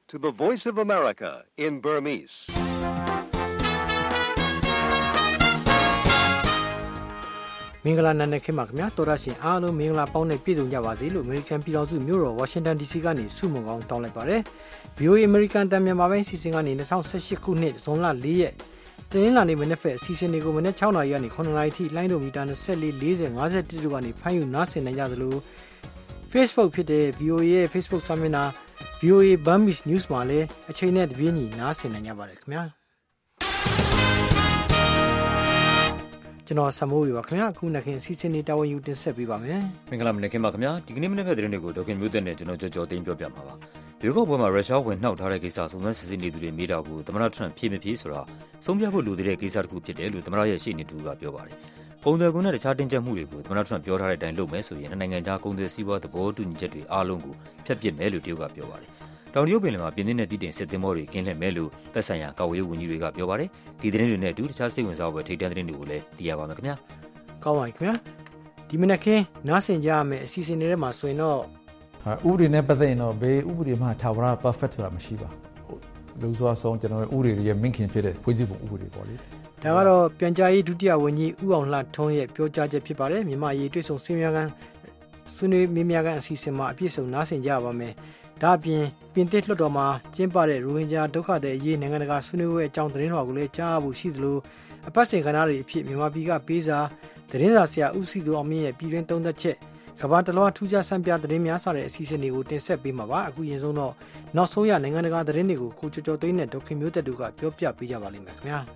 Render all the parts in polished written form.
to the Voice of America in Burmese. မင်္ဂလာနံနက်ခင်းပါခင်ဗျာတော်ရရှင်အားလုံးမင်္ဂလာပေါင်းနဲ့ပြည့်စုံကြပါစေလို့ American ပြည်တော်စုမြို့တော် Washington DC ကနေဆုမွန်ကောင်းတောင်းလိုက်ပါတယ် VOA American တန်မြန်မာပိုင်းစီစဉ်ကနေ2018ခုနှစ်ဇွန်လ4ရက်တနင်္လာနေ့မနေ့ဖက်အစီအစဉ်တွေကိုမနေ့6နာရီကနေ9နာရီထိလိုင်းဒိုမီတာ24 40 51တို့ကနေဖမ်းယူနားဆင်နိုင်ကြသလို Facebook ဖြစ်တဲ့ VOA ရဲ့ Facebook စာမျက်နှာ VOA Burmese News မှာလည်းအချိန်နဲ့တပြေးညီနားဆင်နိုင်ကြပါတယ်ခင်ဗျာကျွန်တော်ဆမိုးပါခင်ဗျာအခုနှစ်ခင်အစီအစဉ်လေးတာဝန်ယူတင်ဆက်ပေးပါမယ်မင်္ဂလာမနေ့ခင်ပါခင်ဗျာဒီကနေ့မနေ့ဖက်သတင်းတွေကိုဒေါက်ခင်မျိုးသက်နဲ့ကျွန်တော်ကြော်သိမ်းပြောပြမှာပါဒီကောက်ပွဲမှာရုရှားဝင်နှောက်ထားတဲ့ကိစ္စစုံစမ်းစစ်ဆေးနေသူတွေမေးတာကိုသမ္မတထရန့်ဖြေမဖြေဆိုတာဆုံးဖြတ်ဖို့လိုတဲ့ကိစ္စတစ်ခုဖြစ်တယ်လို့သမ္မတရဲ့ရှေ့နေတူကပြောပါတယ်ပုံသွယ်ကွန်းနဲ့တခြားတင်ကြပ်မှုတွေကိုသမ္မတထရန့်ပြောထားတဲ့အတိုင်းလုပ်မယ်ဆိုရင်နိုင်ငံခြားကုန်သွယ်စီးပွားသဘောတူညီချက်တွေအားလုံးကိုဖျက်ပစ်မယ်လို့တရုတ်ကပြောပါတယ်တောင်တရုတ်ပင်လယ်မှာပြင်းပြင်းနဲ့ပြည်တင်စစ်သင်္ဘောတွေကင်းလှည့်မယ်လို့သက်ဆိုင်ရာကာကွယ်ရေးဝန်ကြီးတွေကပြောပါတယ်ဒီသတင်းတွေနဲ့အတူတခြားစိတ်ဝင်စားဖို့ထိပ်တန်းသတင်းတွေကိုလည်းသိရပါမယ်ခင်ဗျာကောင်းပါပြီခင်ဗျာဒီမနက်ခင်းနားဆင်ကြရမယ်အစီအစဉ်တွေထဲမှာဆိုရင်တော့ဥပဒေနဲ့ပတ်သက်ရင်တော့ဘေးဥပဒေမှာထာဝရ perfect ဆိုတာမရှိပါဘူးလူစွာဆုံးကျွန်တော်တို့ဥပဒေရဲ့မင်းခင်ဖြစ်တဲ့ဖွဲ့စည်းပုံဥပဒေပေါ့လေဒါကတော့ပြန်ကြားရေးဒုတိယဝန်ကြီးဦးအောင်လှထွန်းရဲ့ပြောကြားချက်ဖြစ်ပါတယ်မြန်မာရေးတွေ့ဆုံဆွေးနွေးများကန်အစီအစဉ်မှာအပြည့်စုံနားဆင်ကြပါမယ်ဒါအပြင်ပြင်သစ်လွှတ်တော်မှာကျင်းပတဲ့ရိုဟင်ဂျာဒုက္ခသည်အရေးနိုင်ငံတကာဆွေးနွေးပွဲအကြောင်းသတင်းတော်ကိုလည်းကြားဖို့ရှိသလိုအပတ်စဉ်ကဏ္ဍတွေအဖြစ်မြန်မာပြည်ကပေးစာသတင်းစာဆရာဦးစီစိုးအောင်မြင့်ရဲ့ပြည်တွင်းသုံးသက်ချက်ကမ္ဘာတလွှားထူးခြားဆန်းပြသတင်းများစတဲ့အစီအစဉ်တွေကိုတင်ဆက်ပေးမှာပါအခုရင်ဆုံးတော့နောက်ဆုံးရနိုင်ငံတကာသတင်းတွေကိုကိုကျော်ကျော်သိန်းနဲ့ဒေါက်ခင်မျိုးသက်တို့ကပြောပြပေးကြပါလိမ့်မယ်ခင်ဗျာ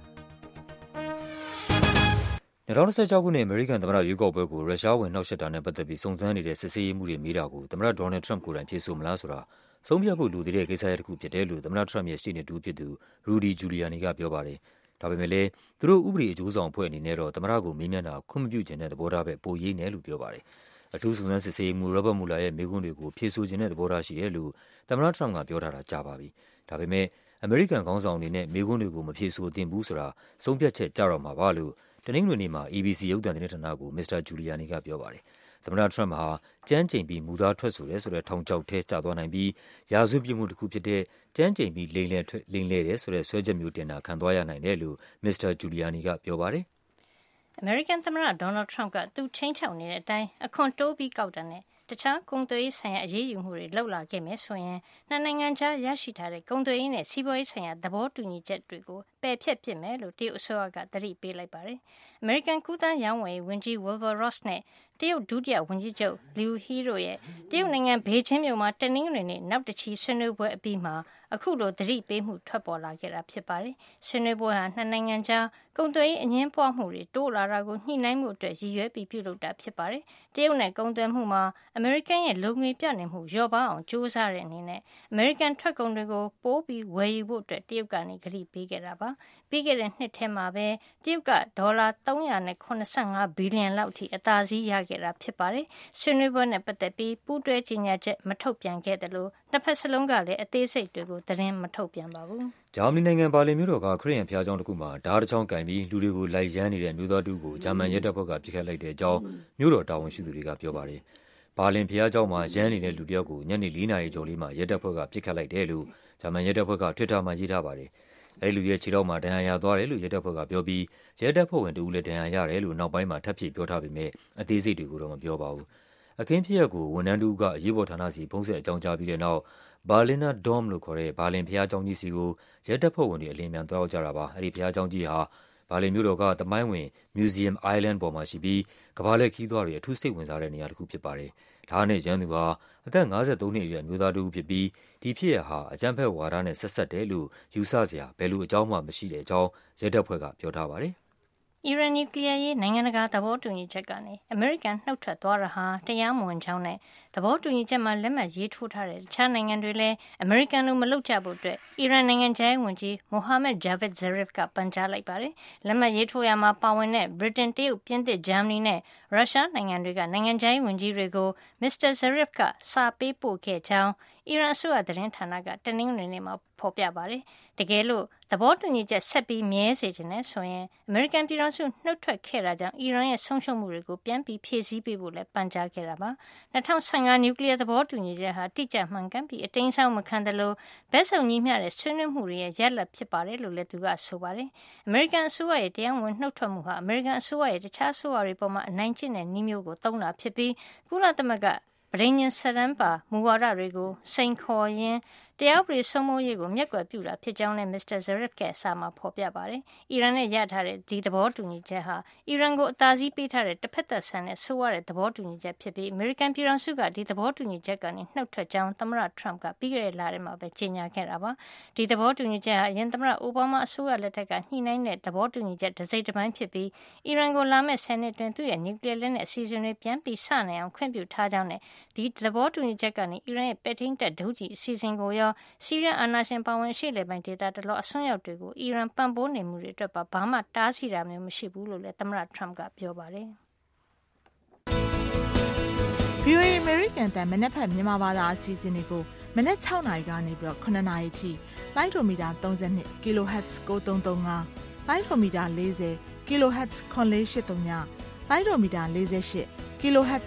2016ခုနှစ်အမေရိကန်သမ္မတရွေးကောက်ပွဲကိုရုရှားဝင်နှောက်ယှက်တာနဲ့ပတ်သက်ပြီးစုံစမ်းနေတဲ့စစ်ဆေးရေးမှုတွေမေးတာကိုသမ္မတဒေါ်နယ်ထရန့်ကိုယ်တိုင်ဖြေဆိုမလားဆိုတာဆုံးဖြတ်ဖို့လိုသေးတဲ့ကိစ္စရပ်တစ်ခုဖြစ်တယ်လို့သမ္မတထရန့်ရဲ့ရှေ့နေတူဖြစ်သူရူဒီဂျူလီယာနီကပြောပါတယ်ဒါပေမဲ့လည်းသူတို့ဥပဒေအကျိုးဆောင်အဖွဲ့အနေနဲ့တော့သမ္မတကိုမေးမြန်းတာခွင့်မပြုခြင်းတဲ့သဘောထားပဲပိုရေးနေလို့ပြောပါတယ်အထူးစုံစမ်းစစ်ဆေးမှုရောဘတ်မူလာရဲ့မေးခွန်းတွေကိုဖြေဆိုခြင်းတဲ့သဘောထားရှိတယ်လို့သမ္မတထရန့်ကပြောထားတာကြာပါပြီဒါပေမဲ့အမေရိကန်ခေါင်းဆောင်အနေနဲ့မေးခွန်းတွေကိုမဖြေဆိုသင့်ဘူးဆိုတာဆုံးဖြတ်ချက်ကြတော့မှာပါလို့တနင်္ဂနွေနေ့မှာ ABC ရုပ်သံသတင်းဌာနကိုမစ္စတာဂျူလီယာနီကပြောပါတယ်သမ္မတထရန့်ဟာကြမ်းကြိမ်ပြီးမူသားထွက်ဆိုတယ်ဆိုတဲ့ထောင်ချောက်ထဲကျသွားနိုင်ပြီးရာဇဝတ်ပြစ်မှုတစ်ခုဖြစ်တဲ့ကြမ်းကြိမ်ပြီးလိမ်လည်တယ်ဆိုတဲ့ဆွဲချက်မျိုးတင်တာခံသွားရနိုင်တယ်လို့မစ္စတာဂျူလီယာနီကပြောပါတယ် American သမ္မတ Donald Trump ကသူချင်းချောက်နေတဲ့အတိုင်းအခွန်တိုးပြီးကောက်တာနဲ့တခြားကုန်သွယ်ရေးဆိုင်ရာအရေးယူမှုတွေလှုပ်လာခဲ့မယ်ဆိုရင်နှစ်နိုင်ငံကြားရရှိထားတဲ့ကုန်သွယ်ရေးနဲ့စီးပွားရေးဆိုင်ရာသဘောတူညီချက်တွေကိုပယ်ဖျက်ပစ်မယ်လို့တရုတ်အစိုးရကသတိပေးလိုက်ပါတယ်။ American ကူးသန်းရောင်းဝယ်ရေးဝန်ကြီး Wilbur Ross နဲ့တရုတ်ဒုတိယဝန်ကြီးချုပ် Liu He တို့ရဲ့တရုတ်နိုင်ငံဘေကျင်းမြို့မှာတနင်္ဂနွေနေ့နောက်တစ်ချီဆွေးနွေးပွဲအပြီးမှာအခုလိုသတိပေးမှုထွက်ပေါ်လာခဲ့တာဖြစ်ပါတယ်။ဆွေးနွေးပွဲဟာနှစ်နိုင်ငံကြားကုန်သွယ်ရေးအငင်းပွားမှုတွေတိုးလာတာကိုညှိနှိုင်းမှုအတွက်ရည်ရွယ်ပြီးပြုလုပ်တာဖြစ်ပါတယ်။တရုတ်နဲ့ကုန်သွယ်မှုမှာ American ရဲ့လုံငွေပြနေမှုလျော့ပါအောင်ကြိုးစားတဲ့အနေနဲ့ American ထွက်ကုန်တွေကိုပိုးပြီးဝယ်ယူဖို့အတွက်တရုတ်ကနေကတိပေးခဲ့တာပါ။ပြီးခဲ့တဲ့နှစ်ထဲမှာပဲတရုတ်ကဒေါ်လာ385ဘီလီယံလောက်အထိအသာစီးရခဲ့တာဖြစ်ပါတယ်။ဆွေးနွေးပွဲနဲ့ပတ်သက်ပြီးပူးတွဲကြေညာချက်မထုတ်ပြန်ခဲ့တယ်လို့နှစ်ဖက်စလုံးကလည်းအသေးစိတ်တွေကိုသတင်းမထုတ်ပြန်ပါဘူး။ဂျာမနီနိုင်ငံဘာလင်မြို့တော်ကခရစ်ယာန်ဘုရားကျောင်းတစ်ခုမှာဓာတ်တစ်ချောင်းကင်ပြီးလူတွေကိုလိုက်ရမ်းနေတဲ့မျိုးသားတူကိုဂျာမန်ရဲတပ်ဖွဲ့ကပစ်ခတ်လိုက်တဲ့အကြောင်းမြို့တော်တာဝန်ရှိသူတွေကပြောပါတယ်။ဘာလင်ဘုရားကျောင်းမှာရမ်းနေတဲ့လူတစ်ယောက်ကိုညနေ4 နာရီကျော်လေးမှာရဲတပ်ဖွဲ့ကပစ်ခတ်လိုက်တယ်လို့ဂျာမန်ရဲတပ်ဖွဲ့က Twitter မှာရေးထားပါတယ်။အဲဒီလူရဲ့ခြေထောက်မှာဒဏ်ရာရသွားတယ်လို့ရဲတပ်ဖွဲ့ကပြောပြီးရဲတပ်ဖွဲ့ဝင်တဦးလည်းဒဏ်ရာရတယ်လို့နောက်ပိုင်းမှာထပ်ဖြည့်ပြောထားပေမဲ့အသေးစိတ်တွေကိုတော့မပြောပါဘူး။အခင်းဖြစ်ရပ်ကိုဝန်ထမ်းတူကအရေးပေါ်ဌာနစီဖုန်းဆက်အကြောင်းကြားပြီးတဲ့နောက်ဘာလင်နာဒွမ်လို့ခေါ်တဲ့ဘာလင်ဘုရားကျောင်းကြီးစီကိုရဲတပ်ဖွဲ့ဝင်တွေအလင်းမြန်သွားရောက်ကြတာပါ။အဲဒီဘုရားကျောင်းကြီးဟာဘာလင်မြို့တော်ကသမိုင်းဝင် Museum Island ပေါ်မှာရှိပြီးကမ္ဘာလှည့်ခီးသွားတွေအထူးစိတ်ဝင်စားတဲ့နေရာတစ်ခုဖြစ်ပါတယ်။ဒါနဲ့ရန်သူဟာအသက်53နှစ်အရွယ်မျိုးသားတူဖြစ်ပြီးဒီဖြစ်ရပ်ဟာအကြမ်းဖက်ဝါဒနဲ့ဆက်စပ်တယ်လို့ယူဆစရာဘယ်လိုအကြောင်းမှမရှိတဲ့အကြောင်းရဲတပ်ဖွဲ့ကပြောထားပါတယ်အီရန်နျူကလ িয়ার ရေးနိုင်ငံတကာသဘောတူညီချက်ကနေအမေရိကန်နှုတ်ထွက်သွားတာဟာတရားမဝင်ကြောင်းနဲ့သဘောတူညီချက်မှာလက်မှတ်ရေးထိုးထားတဲ့တခြားနိုင်ငံတွေလည်းအမေရိကန်လိုမလုပ်ကြဖို့အတွက်အီရန်နိုင်ငံခြားရေးဝန်ကြီးမိုဟာမက်ဂျာဗစ်ဇာရစ်ကပန်ကြားလိုက်ပါတယ်။လက်မှတ်ရေးထိုးရမှာပါဝင်တဲ့ဗြိတိန်တရုတ်ပြင်သစ်ဂျာမနီနဲ့ရုရှားနိုင်ငံတွေကနိုင်ငံခြားရေးဝန်ကြီးတွေကိုမစ္စတာဇာရစ်ကစာပေးပို့ခဲ့ကြောင်းအီရန်အစိုးရသတင်းဌာနကတနင်္ဂနွေနေ့မှာဖော်ပြပါတယ်။တကယ်လို့သဘောတူညီချက်ဆက်ပြီးမြဲစေချင်တဲ့ဆိုရင်အမေရိကန်ပြည်ထောင်စုနှုတ်ထွက်ခဲ့တာကြောင့်အီရန်ရဲ့ဆုံးရှုံးမှုတွေကိုပြန်ပြီးဖြည့်ဆည်းပေးဖို့လည်းပန်ကြားခဲ့တာပါ။2015 2015နျူကလ িয়ার သဘောတူညီချက်ဟာတိကျမှန်ကန်ပြီးအတိမ်းအစောင်းမခံသလိုဘက်စုံညီမျှတဲ့ဆွေးနွေးမှုတွေရဲ့ရလဒ်ဖြစ်ပါတယ်လို့လည်းသူကဆိုပါတယ်။ အမေရိကန်အစိုးရရဲ့တရားဝင်နှုတ်ထွက်မှုဟာအမေရိကန်အစိုးရရဲ့တခြားအစိုးရတွေပေါ်မှာအနိုင်ကျင့်တဲ့နည်းမျိုးကိုသုံးတာဖြစ်ပြီးကုလသမဂ္ဂပဋိညာဉ်စာတမ်းပါမူဝါဒတွေကိုစိန်ခေါ်ရင်းတရားဥပဒေစိုးမိုးရေးကိုမျက်ကွယ်ပြုတာဖြစ်ကြောင်းလည်း Mr. Zarif ရဲ့အစာမှာဖော်ပြပါတယ်။အီရန်နဲ့ရထားတဲ့ဒီသဘောတူညီချက်ဟာအီရန်ကိုအသာစီးပေးထားတဲ့တစ်ဖက်သက်ဆန်တဲ့ဆိုးရတဲ့သဘောတူညီချက်ဖြစ်ပြီးအမေရိကန်ပြည်ထောင်စုကဒီသဘောတူညီချက်ကနေနှုတ်ထွက်ကြောင်းသမ္မတ Trump ကပြီးခဲ့တဲ့လထဲမှာပဲကြေညာခဲ့တာပါ။ဒီသဘောတူညီချက်ဟာအရင်သမ္မတအိုဘားမားအစိုးရလက်ထက်ကညှိနှိုင်းတဲ့သဘောတူညီချက်တစ်စိတ်တစ်ပိုင်းဖြစ်ပြီးအီရန်ကိုလာမယ့်10နှစ်တွင်သူ့ရဲ့နျူကလ িয়ার လက်နက်အစီအစဉ်တွေပြန်ပြီးစနိုင်အောင်ခွင့်ပြုထားကြောင်းနဲ့ဒီသဘောတူညီချက်ကနေအီရန်ရဲ့ပဲ့ထိန်းတပ်ဒုံးကျည်အစီအစဉ်ကိုရောဆီးရီးယားအာဏာရှင်ပါဝင်ရှေ့လေပိုင်းဒေသတလောအစွန်းရောက်တွေကိုအီရန်ပံ့ပိုးနေမှုတွေအတွက်ပါဘာမှတားဆီးတာမျိုးမရှိဘူးလို့လည်းသမ္မတ Trump ကပြောပါတယ်။ VOA American တန်မနက်ဖက်မြန်မာဘာသာအစီအစဉ်တွေကိုမနက်6နာရီကနေပြီးတော့9နာရီထိလိုင်းဒိုမီတာ32 kHz 9335လိုင်းဒိုမီတာ40 kHz 9483ညလိုင်းဒိုမီတာ48 kHz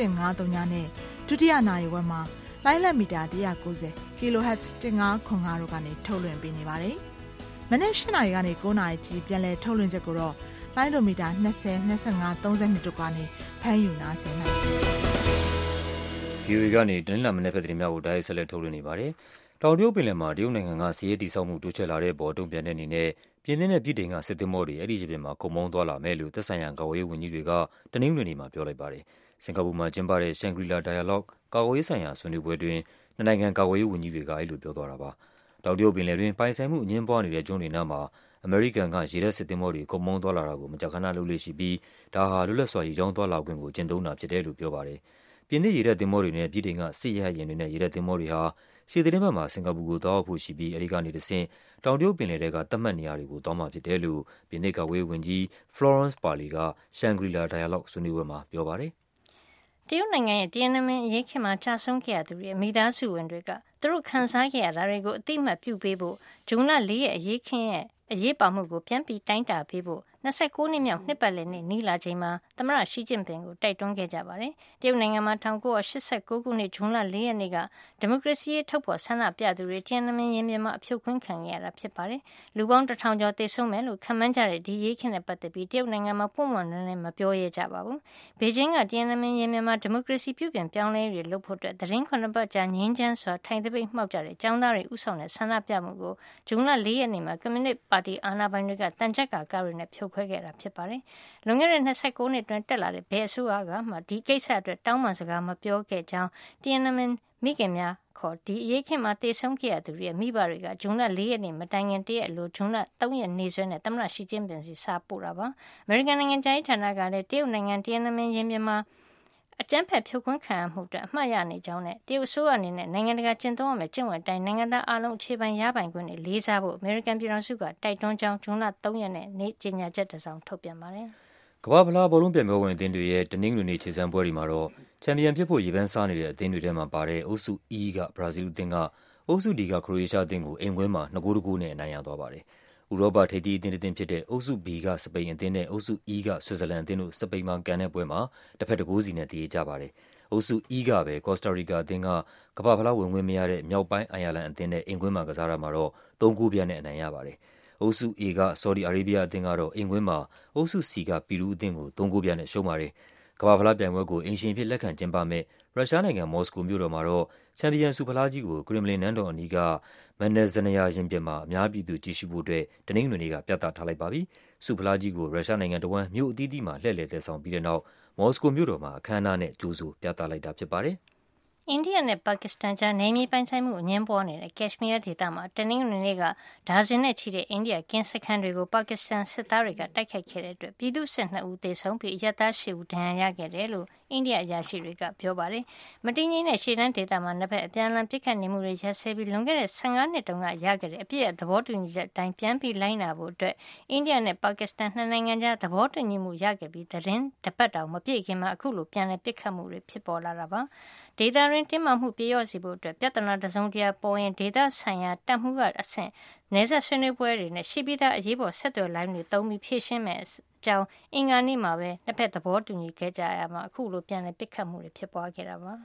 6153နဲ့ဒုတိယနာရီဝက်မှာလိုင်းလက်မီတာ190 kHz 1505တို့ကနေထုတ်လွှင့်ပေးနေပါတယ်။မနေ့8နာရီကနေ9နာရီထိပြန်လည်ထုတ်လွှင့်ချက်ကိုတော့လိုင်းဒိုမီတာ20 25 32တို့ကနေဖမ်းယူနားဆင်နိုင်ပါတယ်။ VOA ကနေတနင်္လာမနေ့ဖက်သတင်းများကိုတိုက်ရိုက်ဆက်လက်ထုတ်လွှင့်နေပါတယ်။တောင်တရုတ်ပင်လယ်မှာတရုတ်နိုင်ငံကစီးရဲတိစောက်မှုတိုးချဲ့လာတဲ့ပေါ်တုံ့ပြန်တဲ့အနေနဲ့ပြင်းသင်းတဲ့ပြည်တိန်ကစစ်သင်္ဘောတွေအဲ့ဒီရေပြင်မှာခုံမောင်းသွားလာမယ်လို့သက်ဆိုင်ရာကာကွယ်ရေးဝန်ကြီးတွေကတနင်္ဂနွေနေ့မှာပြောလိုက်ပါတယ်။စင်ကာပူမှာကျင်းပတဲ့ Shangri-La Dialogue ကာကွယ်ရေးဆိုင်ရာဆွေးနွေးပွဲတွင်နှစ်နိုင်ငံကာကွယ်ရေးဝန်ကြီးတွေကအဲ့လိုပြောသွားတာပါ။တောင်တရုတ်ပင်လယ်တွင်ပိုင်ဆိုင်မှုအငြင်းပွားနေတဲ့ကျွန်းတွေနားမှာအမေရိကန်ကရေတပ်စစ်သင်္ဘောတွေခုံမောင်းသွားလာတာကိုမကြာခဏလုပ်လေ့ရှိပြီးဒါဟာလွတ်လပ်စွာရေကြောင်းသွားလာခွင့်ကိုကျင့်သုံးတာဖြစ်တယ်လို့ပြောပါတယ်။ပြင်သစ်ရေတပ်သင်္ဘောတွေနဲ့ပြည်တိန်ကစစ်ရဟတ်ယာဉ်တွေနဲ့ရေတပ်သင်္ဘောတွေဟာရှေ့သီတင်းပတ်မှာစင်ကာပူကိုသွားရောက်ဖို့ရှိပြီးအဲဒီကနေတဆင့်တောင်တရုတ်ပင်လယ်ထဲကသတ်မှတ်နေရာတွေကိုသွားမှာဖြစ်တယ်လို့ပြင်သစ်ကာကွယ်ရေးဝန်ကြီး Florence Parly က Shangri-La Dialogue ဆွေးနွေးပွဲမှာပြောပါတယ်။တရုတ်နိုင်ငံရဲ့တီယန်နမင်အရေးခင်မှာကြာဆုံးခဲ့ရသူတွေမိသားစုဝင်တွေကသူတို့ခံစားခဲ့ရတာတွေကိုအတိအမှတ်ပြုပေးဖို့ဂျွန်လ4ရက်အရေးခင်ရဲ့အရေးပါမှုကိုပြန်ပြီးတိုင်းတာပေးဖို့29နှစ်မြောက်နှစ်ပတ်လည်နေ့နီးလာချိန်မှာသမ္မတရှီကျင့်ပင်ကိုတိုက်တွန်းခဲ့ကြပါတယ်။တရုတ်နိုင်ငံမှာ1989ခုနှစ်ဇွန်လ4ရက်နေ့ကဒီမိုကရေစီရေးထုတ်ဖော်ဆန္ဒပြသူတွေတီယန်နမင်ရင်ပြင်မှာအဖြုတ်ခွင်းခံခဲ့ရတာဖြစ်ပါတယ်။လူပေါင်း1000ကျော်သေဆုံးမယ်လို့ခန့်မှန်းကြတဲ့ဒီရေးခင်နဲ့ပတ်သက်ပြီးတရုတ်နိုင်ငံမှာပုံမှန်နဲ့မပြောရကြပါဘူး။ဘေကျင်းကတီယန်နမင်ရင်ပြင်မှာဒီမိုကရေစီပြုပြင်ပြောင်းလဲရေးလုပ်ဖို့အတွက်သတင်း9ပတ်ကြာငြင်းချမ်းစွာထိုင်တပိတ်မှောက်ကြတဲ့ចောင်းသားတွေဥဆောင်တဲ့ဆန္ဒပြမှုကိုဇွန်လ4ရက်နေ့မှာကွန်မြူနစ်ပါတီအာဏာပိုင်တွေကတန်ကြပ်ကားတွေနဲ့ဖြိုခွဲခဲ့တာဖြစ်ပါတယ်။လွန်ခဲ့တဲ့29နှစ်တွင်တက်လာတဲ့ဘယ်အစိုးရကမှဒီကိစ္စအတွက်တောင်းပန်စကားမပြောခဲ့ကြောင်းတီယန်နမင်မိခင်များခေါ်ဒီအရေးခင်မှာတေဆုံးခဲ့ရသူတွေရဲ့မိဘတွေကဇွန်လ4ရက်နေ့မတိုင်ခင်တရက်လိုဇွန်လ3ရက်နေ့စွဲနဲ့သမ္မတရှီကျင်းပင်စီစာပို့တာပါ။အမေရိကန်နိုင်ငံခြားရေးဌာနကလည်းတရုတ်နိုင်ငံတီယန်နမင်ရင်ပြင်မှာအကြမ်းဖက်ဖြိုခွင်းခံရမှုအတွက်အမှတ်ရနေကြောင်းနဲ့တရုတ်အစိုးရအနေနဲ့နိုင်ငံတကာကျင့်သုံးရမယ့်ကျင့်ဝတ်တိုင်းနိုင်ငံသားအလုံးအခြေပိုင်ရပိုင်ခွင့်တွေလေးစားဖို့အမေရိကန်ပြည်ထောင်စုကတိုက်တွန်းကြောင်းဇွန်လ3ရက်နေ့ကြေညာချက်တစ်စောင်ထုတ်ပြန်ပါတယ်။ကမ္ဘာ့ဖလားဘောလုံးပြိုင်ပွဲဝင်အသင်းတွေရဲ့တနင်္ဂနွေနေ့ခြေစမ်းပွဲတွေမှာတော့ချန်ပီယံဖြစ်ဖို့ရေပန်းစားနေတဲ့အသင်းတွေထဲမှာပါတဲ့အုပ်စု E ကဘရာဇီးအသင်းကအုပ်စု D ကခရိုအေးရှားအသင်းကိုအိမ်ကွင်းမှာ2-2နဲ့အနိုင်ရသွားပါတယ်။ဥရောပထိပ်သီးအသင်းတစ်သင်းဖြစ်တဲ့အုပ်စု B ကစပိန်အသင်းနဲ့အုပ်စု E ကဆွစ်ဇာလန်အသင်းတို့စပိန်မှာကန်တဲ့ပွဲမှာတစ်ဖက်1-0စီနဲ့တည်ကြပါတယ်။အုပ်စု E ကပဲကော့စတာရီကာအသင်းကကမ္ဘာ့ဖလားဝင်ခွင့်မရတဲ့မြောက်ပိုင်းအိုင်ယာလန်အသင်းနဲ့အိမ်ကွင်းမှာကစားတာမှာတော့3-0ပြတ်နဲ့အနိုင်ရပါတယ်။အုပ်စု A ကဆော်ဒီအာရေးဘီးယားအသင်းကတော့အိမ်ကွင်းမှာအုပ်စု C ကပီရူးအသင်းကို3-0ပြတ်နဲ့ရှုံးပါတယ်။ကမ္ဘာ့ဖလားပြိုင်ပွဲကိုအိမ်ရှင်ဖြစ်လက်ခံကျင်းပမဲ့ရုရှားနိုင်ငံမော်စကိုမြို့တော်မှာတော့ချန်ပီယံဆုဖလားကြီးကိုကရင်မလင်နန်းတော်အနီးကမန်နယ်ဇနယာရင်ပြင်မှာအများပြည်သူကြည့်ရှုဖို့အတွက်တနင်္ဂနွေနေ့ကပြသထားလိုက်ပါပြီ။ဆုဖလားကြီးကိုရုရှားနိုင်ငံတော်ဝန်မြို့အသီးသီးမှာလှည့်လည်သယ်ဆောင်ပြီးတဲ့နောက်မော်စကိုမြို့တော်မှာအခမ်းအနားနဲ့ကြိုးဆိုပြသလိုက်တာဖြစ်ပါတယ်။အိန္ဒိယနဲ့ပါကစ္စတန်ကြားနယ်မြေပိုင်ဆိုင်မှုအငြင်းပွားနေတဲ့ကက်ရှ်မီးယားဒေသမှာတနင်္ဂနွေနေ့ကဒါဇင်နဲ့ချီတဲ့အိန္ဒိယကင်းစခန်းတွေကိုပါကစ္စတန်စစ်သားတွေကတိုက်ခိုက်ခဲ့တဲ့အတွက်ပြည်သူ့စစ်2ဦးသေဆုံးပြီးအရပ်သား10ဦးဒဏ်ရာရခဲ့တယ်လို့အိန္ဒိယအရာရှိတွေကပြောပါတယ်။မတည်ငြိမ်တဲ့ရှေ့တန်းဒေသမှာနှစ်ဖက်အပြန်အလှန်ပစ်ခတ်နေမှုတွေရပ်စဲပြီးလွန်ခဲ့တဲ့15နှစ်တုန်းကရခဲ့တဲ့အပြည့်အသဘောတူညီချက်တိုင်းပြန်ပြီးလိုက်နာဖို့အတွက်အိန္ဒိယနဲ့ပါကစ္စတန်နှစ်နိုင်ငံကြားသဘောတူညီမှုရခဲ့ပြီးသတင်းတစ်ပတ်တောင်မပြည့်ခင်မှာအခုလိုပြန်လည်ပစ်ခတ်မှုတွေဖြစ်ပေါ်လာတာပါ။ဒေသရင်းတင်းမာမှုပြေလျော့စီဖို့အတွက်ပြဿနာတစုံတရာပေါ်ရင်ဒေသဆိုင်ရာတပ်မှုကအဆင့်နယ်စပ်ဆွေးနွေးပွဲတွေနဲ့ရှိပြီးသားအရေးပေါ်ဆက်သွယ်လိုင်းတွေတုံးပြီးဖြည့်ရှင်းမယ်အကြောင်းအင်္ဂါနေ့မှာပဲနှစ်ဖက်သဘောတူညီခဲ့ကြရမှာအခုလိုပြန်လည်ပစ်ခတ်မှုတွေဖြစ်ပွားခဲ့တာပါက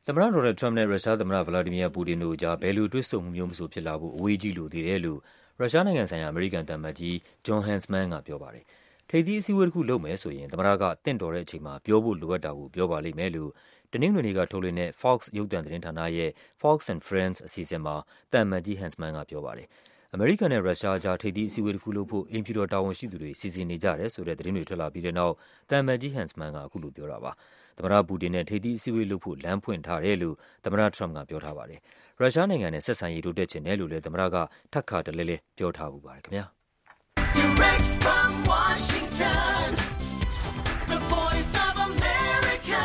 သမ္မတဒေါ်နယ်ထရမ့်နဲ့ရုရှားသမ္မတဗလာဒီမီယာပူတင်တို့ကြားဘယ်လိုတွေ့ဆုံမှုမျိုးမဆိုဖြစ်လာဖို့အဝေးကြီးလိုသေးတယ်လို့ရုရှားနိုင်ငံဆိုင်ရာအမေရိကန်သံအမတ်ကြီးဂျွန်ဟန်စမန်ကပြောပါတယ်။ထိပ်သီးအစည်းအဝေးတစ်ခုလုပ်မယ်ဆိုရင်သမ္မတကတင့်တော်တဲ့အချိန်မှာပြောဖို့လိုအပ်တာကိုပြောပါလိမ့်မယ်လို့တနင်္ဂနွေနေ့ကထုတ်လွှင့်တဲ့ Fox ရုပ်သံသတင်းဌာနရဲ့ Fox and Friends အစီအစဉ်မှာသံအမတ်ကြီးဟန်စမန်ကပြောပါတယ်။အမေရိကန်နဲ့ရုရှားကြားထိပ်သီးအစည်းအဝေးတစ်ခုလုပ်ဖို့အိမ်ဖြူတော်တာဝန်ရှိသူတွေစီစဉ်နေကြတယ်ဆိုတဲ့သတင်းတွေထွက်လာပြီးတဲ့နောက်သံအမတ်ကြီးဟန်စမန်ကအခုလိုပြောတာပါ။သမ္မတပူတင်နဲ့ထိပ်သီးအစည်းအဝေးလုပ်ဖို့လမ်းဖွင့်ထားတယ်လို့သမ္မတထရမ့်ကပြောထားပါတယ်။ရုရှားနိုင်ငံနဲ့ဆက်ဆံရေးတိုးတက်ချင်တယ်လို့လည်းသမ္မတကထပ်ခါတလဲလဲပြောထားပူပါတယ်ခင်ဗျာ။ Direct from Washington, the voice of America,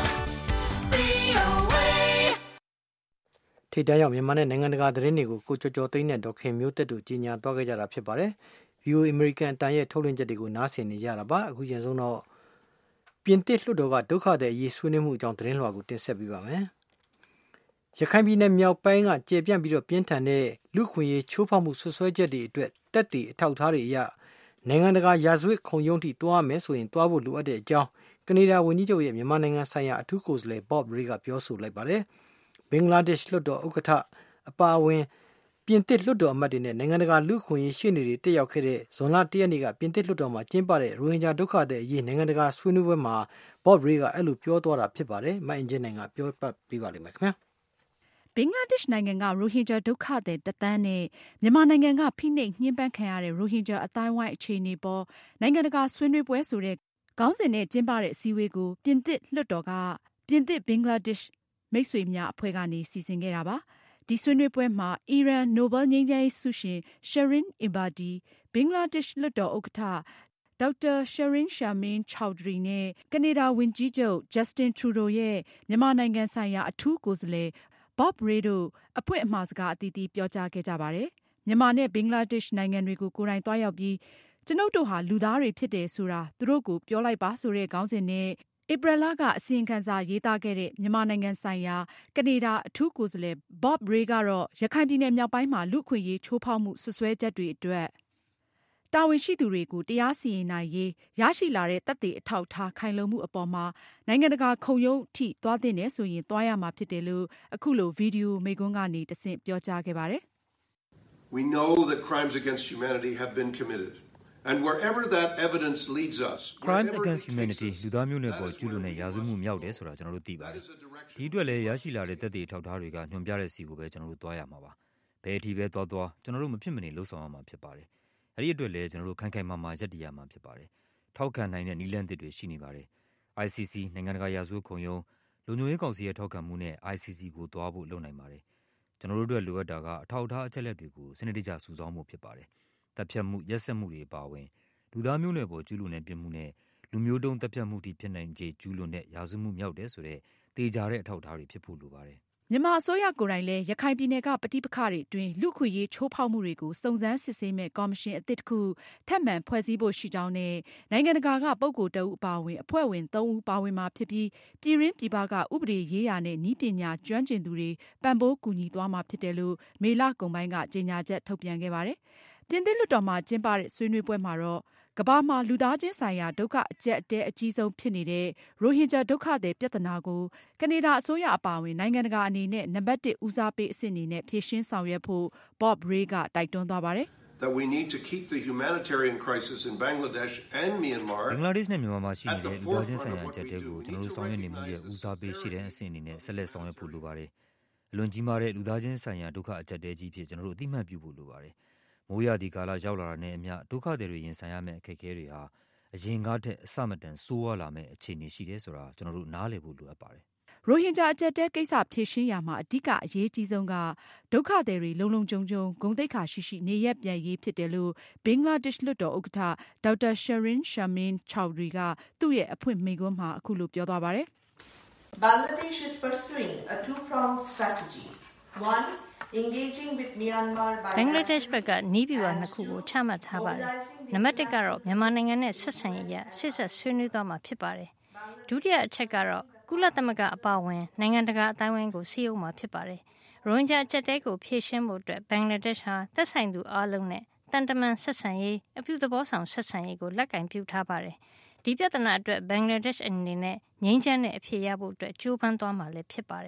VOA. ထိပ်တန်းရောက်မြန်မာနဲ့နိုင်ငံတကာသတင်းတွေကိုကိုကျော်ကျော်သိန်းနဲ့ဒေါက်ခင်မျိုးသက်တို့ကြီးညာသွားခဲ့ကြတာဖြစ်ပါတယ်။ VOA American အတန်ရဲ့ထုတ်လွှင့်ချက်တွေကိုနားဆင်နေကြတာပါ။အခုရင်ဆုံးတော့ပြင်သစ်လွှတ်တော်ကဒုက္ခသည်အရေးဆွေးနွေးမှုအကြောင်းသတင်းလွှာကိုတင်ဆက်ပေးပါမယ်။ရခိုင်ပြည်နယ်မြောက်ပိုင်းကကျေပြန့်ပြီးတော့ပြင်းထန်တဲ့လူခွင့်ရေးချိုးဖောက်မှုဆွဆွဲချက်တွေအတွက်တက်တည်အထောက်အထားတွေအရနိုင်ငံတကာရာဇဝတ်ခုံရုံးထိတွားမယ်ဆိုရင်တွားဖို့လိုအပ်တဲ့အကြောင်းကနေဒါဝန်ကြီးချုပ်ရဲ့မြန်မာနိုင်ငံဆိုင်ရာအထူးကိုယ်စားလှယ် Bob Rae ကပြောဆိုလိုက်ပါတယ်။ဘင်္ဂလားဒေ့ရှ်လွှတ်တော်ဥက္ကဋ္ဌအပါအဝင်ပြင်သစ်လွှတ်တော်အမတ်တွေနဲ့နိုင်ငံတကာလူခွင့်ရေးရှေ့နေတွေတက်ရောက်ခဲ့တဲ့ဇွန်လ1ရက်နေ့ကပြင်သစ်လွှတ်တော်မှာကျင်းပတဲ့ရိုဟင်ဂျာဒုက္ခသည်အရေးနိုင်ငံတကာဆွေးနွေးပွဲမှာ Bob Rae ကအဲ့လိုပြောသွားတာဖြစ်ပါတယ်။မအင်ဂျင်နိုင်ငံပြောပြပေးပါလိမ့်မယ်ခင်ဗျာ။ဘင်္ဂလားဒေ့ရှ်နိုင်ငံကရိုဟင်ဂျာဒုက္ခသည်တသန်းနဲ့မြန်မာနိုင်ငံကဖိနှိပ်ညှဉ်းပန်းခံရတဲ့ရိုဟင်ဂျာအသိုင်းအဝိုင်းအခြေအနေပေါ်နိုင်ငံတကာဆွေးနွေးပွဲဆိုတဲ့ခေါင်းစဉ်နဲ့ကျင်းပတဲ့အစည်းအဝေးကိုပြင်သစ်လွှတ်တော်ကပြင်သစ်ဘင်္ဂလားဒေ့ရှ်မိတ်ဆွေများအဖွဲ့ကနေစီစဉ်ခဲ့တာပါ။ဒီဆွေးနွေးပွဲမှာအီရန်နိုဘယ်ငြိမ်းချမ်းရေးဆုရှင် Shirin Ebadi, ဘင်္ဂလားဒေ့ရှ်လွှတ်တော်ဥက္ကဋ္ဌဒေါက်တာ Shirin Sharmin Chaudhury နဲ့ကနေဒါဝန်ကြီးချုပ် Justin Trudeau ရဲ့မြန်မာနိုင်ငံဆိုင်ရာအထူးကိုယ်စားလှယ်Bob Rae တို့အဖွင့်အမှာစကားအသီးသီးပြောကြားခဲ့ကြပါတယ်။မြန်မာနဲ့ဘင်္ဂလားဒေ့ရှ်နိုင်ငံတွေကိုကိုယ်တိုင်သွားရောက်ပြီးကျွန်ုပ်တို့ဟာလူသားတွေဖြစ်တယ်ဆိုတာသူတို့ကိုပြောလိုက်ပါဆိုတဲ့ခေါင်းစဉ်နဲ့ဧပြီလကအစီရင်ခံစာရေးသားခဲ့တဲ့မြန်မာနိုင်ငံဆိုင်ရာကနေဒါအထူးကိုယ်စားလှယ် Bob Rae ကတော့ရခိုင်ပြည်နယ်မြောက်ပိုင်းမှာလူ့အခွင့်အရေးချိုးဖောက်မှုဆွဆွဲချက်တွေအတွက်တာဝန်ရှိသူတွေကိုတရားစီရင်နိုင်ရေးရရှိလာတဲ့သက်သေအထောက်အထားခိုင်လုံမှုအပေါ်မှာနိုင်ငံတကာခုံရုံးထိသွားသင့်တယ်ဆိုရင်သွားရမှာဖြစ်တယ်လို့အခုလိုဗီဒီယိုမိန့်ခွန်းကနေတဆင့်ပြောကြားခဲ့ပါတယ်။ We know that crimes against humanity have been committed and wherever that evidence leads us Crimes against humanity လူသားမျိုးနွယ်ပေါ်ကျူးလွန်တဲ့ရာဇဝတ်မှုမြောက်တယ်ဆိုတာကျွန်တော်တို့သိပါတယ်။ဒီအတွက်လည်းရရှိလာတဲ့သက်သေအထောက်အထားတွေကညွှန်ပြတဲ့စီကိုပဲကျွန်တော်တို့သွားရမှာပါ။ဘယ်အထိပဲသွားကျွန်တော်တို့မဖြစ်မနေလှုပ်ဆောင်ရမှာဖြစ်ပါတယ်။အဲဒီအတွက်လည်းကျွန်တော်တို့ခိုင်ခိုင်မာမာရပ်တည်ရမှာဖြစ်ပါတယ်။ထောက်ခံနိုင်တဲ့နည်းလမ်းသစ်တွေရှိနေပါတယ်။ ICC နိုင်ငံတကာရာဇဝတ်ခုံရုံးလုံခြုံရေးကောင်စီရဲ့ထောက်ခံမှုနဲ့ ICC ကိုသွားဖို့လုပ်နိုင်ပါတယ်။ကျွန်တော်တို့အတွက်လိုအပ်တာကအထောက်အထားအချက်အလက်တွေကိုစနစ်တကျစုဆောင်းဖို့ဖြစ်ပါတယ်။တပ်ဖြတ်မှုရက်စက်မှုတွေအပါအဝင်လူသားမျိုးနွယ်ပေါ်ကျူးလွန်တဲ့ပြစ်မှုနဲ့လူမျိုးတုံးတပ်ဖြတ်မှုထိဖြစ်နိုင်ခြေကျူးလွန်တဲ့ရာဇဝတ်မှုမြောက်တယ်ဆိုတဲ့သေချာတဲ့အထောက်အထားတွေဖြစ်ဖို့လိုပါတယ်။မြန်မာအစိုးရကိုယ်တိုင်လည်းရခိုင်ပြည်နယ်ကပဋိပက္ခတွေအတွင်းလူ့အခွင့်အရေးချိုးဖောက်မှုတွေကိုစုံစမ်းစစ်ဆေးမဲ့ကော်မရှင်အသစ်တစ်ခုထပ်မံဖွဲ့စည်းဖို့ရှိကြောင်းနဲ့နိုင်ငံတကာကပုဂ္ဂိုလ်တဦးအပါအဝင်အဖွဲ့ဝင်3ဦးပါဝင်မှာဖြစ်ပြီးပြည်တွင်းပြည်ပကဥပဒေရေးရာနဲ့နည်းပညာကျွမ်းကျင်သူတွေပံ့ပိုးကူညီသွားမှာဖြစ်တယ်လို့မေလကုန်ပိုင်းကကြေညာချက်ထုတ်ပြန်ခဲ့ပါတယ်။ပြင်သစ်လွှတ်တော်မှာကျင်းပတဲ့ဆွေးနွေးပွဲမှာတော့ကမ္ဘာမှာလူသားချင်းဆိုင်ရာဒုက္ခအကျပ်အတည်းအကြီးဆုံးဖြစ်နေတဲ့ရိုဟင်ဂျာဒုက္ခသည်ပြဿနာကိုကနေဒါအစိုးရအပါအဝင်နိုင်ငံတကာအနေနဲ့နံပါတ်1ဦးစားပေးအဆင့်အနေနဲ့ဖြေရှင်းဆောင်ရွက်ဖို့ Bob Rae ကတိုက်တွန်းသွားပါတယ်။ That we need to keep the humanitarian crisis in Bangladesh and Myanmar ဘင်္ဂလားဒေ့ရှ်နဲ့မြန်မာမှာရှိနေတဲ့လူသားချင်းဆိုင်ရာအကျပ်အတည်းကိုကျွန်တော်တို့ဆောင်ရွက်နေမှုရဲ့ဦးစားပေးရှိတဲ့အဆင့်အနေနဲ့ဆက်လက်ဆောင်ရွက်ဖို့လိုပါတယ်။အလွန်ကြီးမားတဲ့လူသားချင်းဆိုင်ရာဒုက္ခအကျပ်အတည်းကြီးဖြစ်ကျွန်တော်တို့အသိမှတ်ပြုဖို့လိုပါတယ်။မိုးရာသီကာလရောက်လာတာနဲ့အမျှဒုက္ခသည်တွေရင်ဆိုင်ရမယ့်အခက်အခဲတွေဟာအရင်ကထက်အဆမတန်ဆိုးဝါးလာမယ့်အခြေအနေရှိတယ်ဆိုတာကျွန်တော်တို့နားလည်ဖို့လိုအပ်ပါတယ်။ရိုဟင်ဂျာအကျပ်အတည်းကိစ္စဖြေရှင်းရာမှာအဓိကအရေးကြီးဆုံးကဒုက္ခသည်တွေလုံလုံခြုံခြုံဂုဏ်သိက္ခာရှိရှိနေရပ်ပြန်ရေးဖြစ်တယ်လို့ဘင်္ဂလားဒေ့ရှ်လွှတ်တော်ဥက္ကဋ္ဌဒေါက်တာ Shirin Sharmin Chaudhury ကသူ့ရဲ့အဖွင့်မိန့်ခွန်းမှာအခုလိုပြောသွားပါတယ်။ Bangladesh is pursuing a two-pronged strategy. Oneဘင်္ဂလားဒေ့ရှ်ဘက်ကနည်းဗျူဟာနှစ်ခုကိုချမှတ်ထားပါတယ်။နံပါတ်1ကတော့မြန်မာနိုင်ငံနဲ့ဆက်ဆံရေးအရဆက်ဆက်ဆွေးနွေးသွားမှာဖြစ်ပါတယ်။ဒုတိယအချက်ကတော့ကုလသမဂ္ဂအပါအဝင်နိုင်ငံတကာအတိုင်းအဝိုင်းကိုစည်းရုံးမှာဖြစ်ပါတယ်။ရိုဟင်ဂျာအကျပ်တဲကိုဖြေရှင်းဖို့အတွက်ဘင်္ဂလားဒေ့ရှ်ဟာသက်ဆိုင်သူအားလုံးနဲ့တန်တမန်ဆက်ဆံရေးအပြုသဘောဆောင်ဆက်ဆံရေးကိုလက်ကင်ပြုထားပါတယ်။ဒီပြဿနာအတွက်ဘင်္ဂလားဒေ့ရှ်အနေနဲ့ငြိမ်းချမ်းတဲ့အဖြေရဖို့အတွက်ကြိုးပမ်းသွားမှာလည်းဖြစ်ပါတယ်။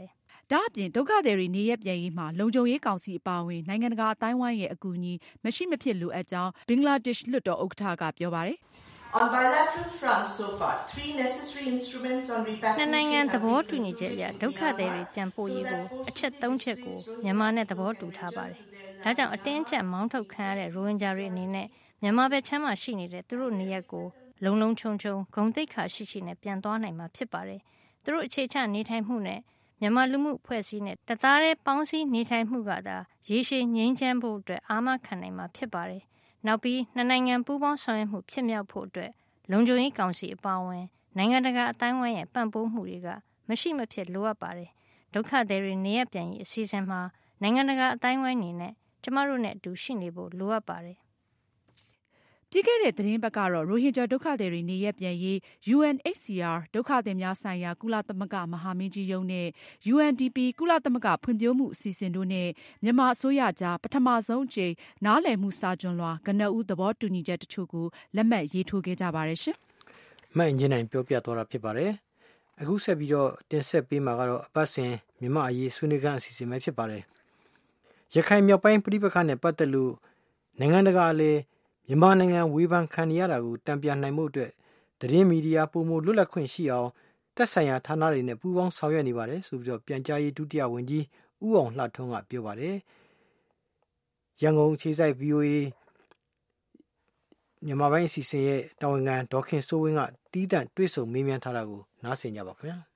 ဒါအပြင်ဒုက္ခသည်တွေနေရပြန်ရေးမှာလုံခြုံရေးကောင်စီအပါအဝင်နိုင်ငံတကာအတိုင်းဝိုင်းရဲ့အကူအညီမရှိမဖြစ်လိုအပ်ကြောင်းဘင်္ဂလားဒေ့ရှ်လွှတ်တော်ဥက္ကဋ္ဌကပြောပါတယ် On bilateral front so far, 3 necessary instruments on repatriation. နှစ်နိုင်ငံသဘောတူညီချက်အရဒုက္ခသည်တွေပြန်ပို့ရေးကိုအချက်၃ချက်ကိုမြန်မာနဲ့သဘောတူထားပါတယ်။ဒါကြောင့်အတင်းအကျပ်မောင်းထုတ်ခံရတဲ့ရိုဟင်ဂျာတွေအနေနဲ့မြန်မာဘက်ခြမ်းမှာရှိနေတဲ့သူတို့နေရပ်ကိုလုံလုံခြုံခြုံဂုဏ်သိက္ခာရှိရှိနဲ့ပြန်သွားနိုင်မှာဖြစ်ပါတယ်။သူတို့အခြေချနေထိုင်မှုနဲ့မြန်မာလူမှုအဖွဲ့အစည်းနဲ့တသားတည်းပေါင်းစည်းနေထိုင်မှုကသာရေရှည်ငြိမ်းချမ်းဖို့အတွက်အာမခံနိုင်မှာဖြစ်ပါတယ်။နောက်ပြီးနှစ်နိုင်ငံပူးပေါင်းဆောင်ရွက်မှုဖြစ်မြောက်ဖို့အတွက်လုံခြုံရေးကောင်စီအပါအဝင်နိုင်ငံတကာအတိုင်းအဝိုင်းရဲ့ပံ့ပိုးမှုတွေကမရှိမဖြစ်လိုအပ်ပါတယ်။ဒုက္ခသည်တွေနေရပြန်ရေးအစီအစဉ်မှာနိုင်ငံတကာအတိုင်းအဝိုင်းနေနဲ့ကျမတို့နဲ့အတူရှိနေဖို့လိုအပ်ပါတယ်။ပြီးခဲ့တဲ့သတင်းပတ်ကတော့ရိုဟင်ဂျာဒုက္ခသည်တွေနေရပြန်ရေး UNHCR ဒုက္ခသည်များဆိုင်ရာကုလသမဂ္ဂမဟာမင်းကြီးရုံးနဲ့ UNDP ကုလသမဂ္ဂဖွံ့ဖြိုးမှုအစီအစဉ်တို့နဲ့မြန်မာအစိုးရကြားပထမဆုံးအကြိမ်နားလည်မှုစာချွန်လွှာကနဦးသဘောတူညီချက်တချို့ကိုလက်မှတ်ရေးထိုးခဲ့ကြပါတယ်ရှင်။မှန်ကျင်းနိုင်ပြောပြသွားတာဖြစ်ပါတယ်။အခုဆက်ပြီးတော့တင်ဆက်ပေးမှာကတော့အပတ်စဉ်မြန်မာအရေးဆွေးနွေးခန်းအစီအစဉ်ပဲဖြစ်ပါတယ်။ရခိုင်မြောက်ပိုင်းပြည်ပခါနဲ့ပတ်သက်လို့နိုင်ငံတကာလည်းမြန်မာနိုင်ငံဝေဖန်ခံရတာကိုတံပြန်နိုင်မှုအတွက်သတင်းမီဒီယာပုံမလွတ်လပ်ခွင့်ရှိအောင်သက်ဆိုင်ရာဌာနတွေနဲ့ပူးပေါင်းဆောင်ရွက်နေပါတယ်ဆိုပြီးတော့ပြန်ကြားရေးဒုတိယဝန်ကြီးဦးအောင်လှထွန်းကပြောပါတယ်။ရန်ကုန်ခြေဆိုင် VOA မြန်မာပိုင်းအစီအစဉ်ရဲ့တာဝန်ခံဒေါခင်စိုးဝင်းကတီးတန့်တွေ့ဆုံမေးမြန်းထားတာကိုနားဆင်ကြပါခင်ဗျာ။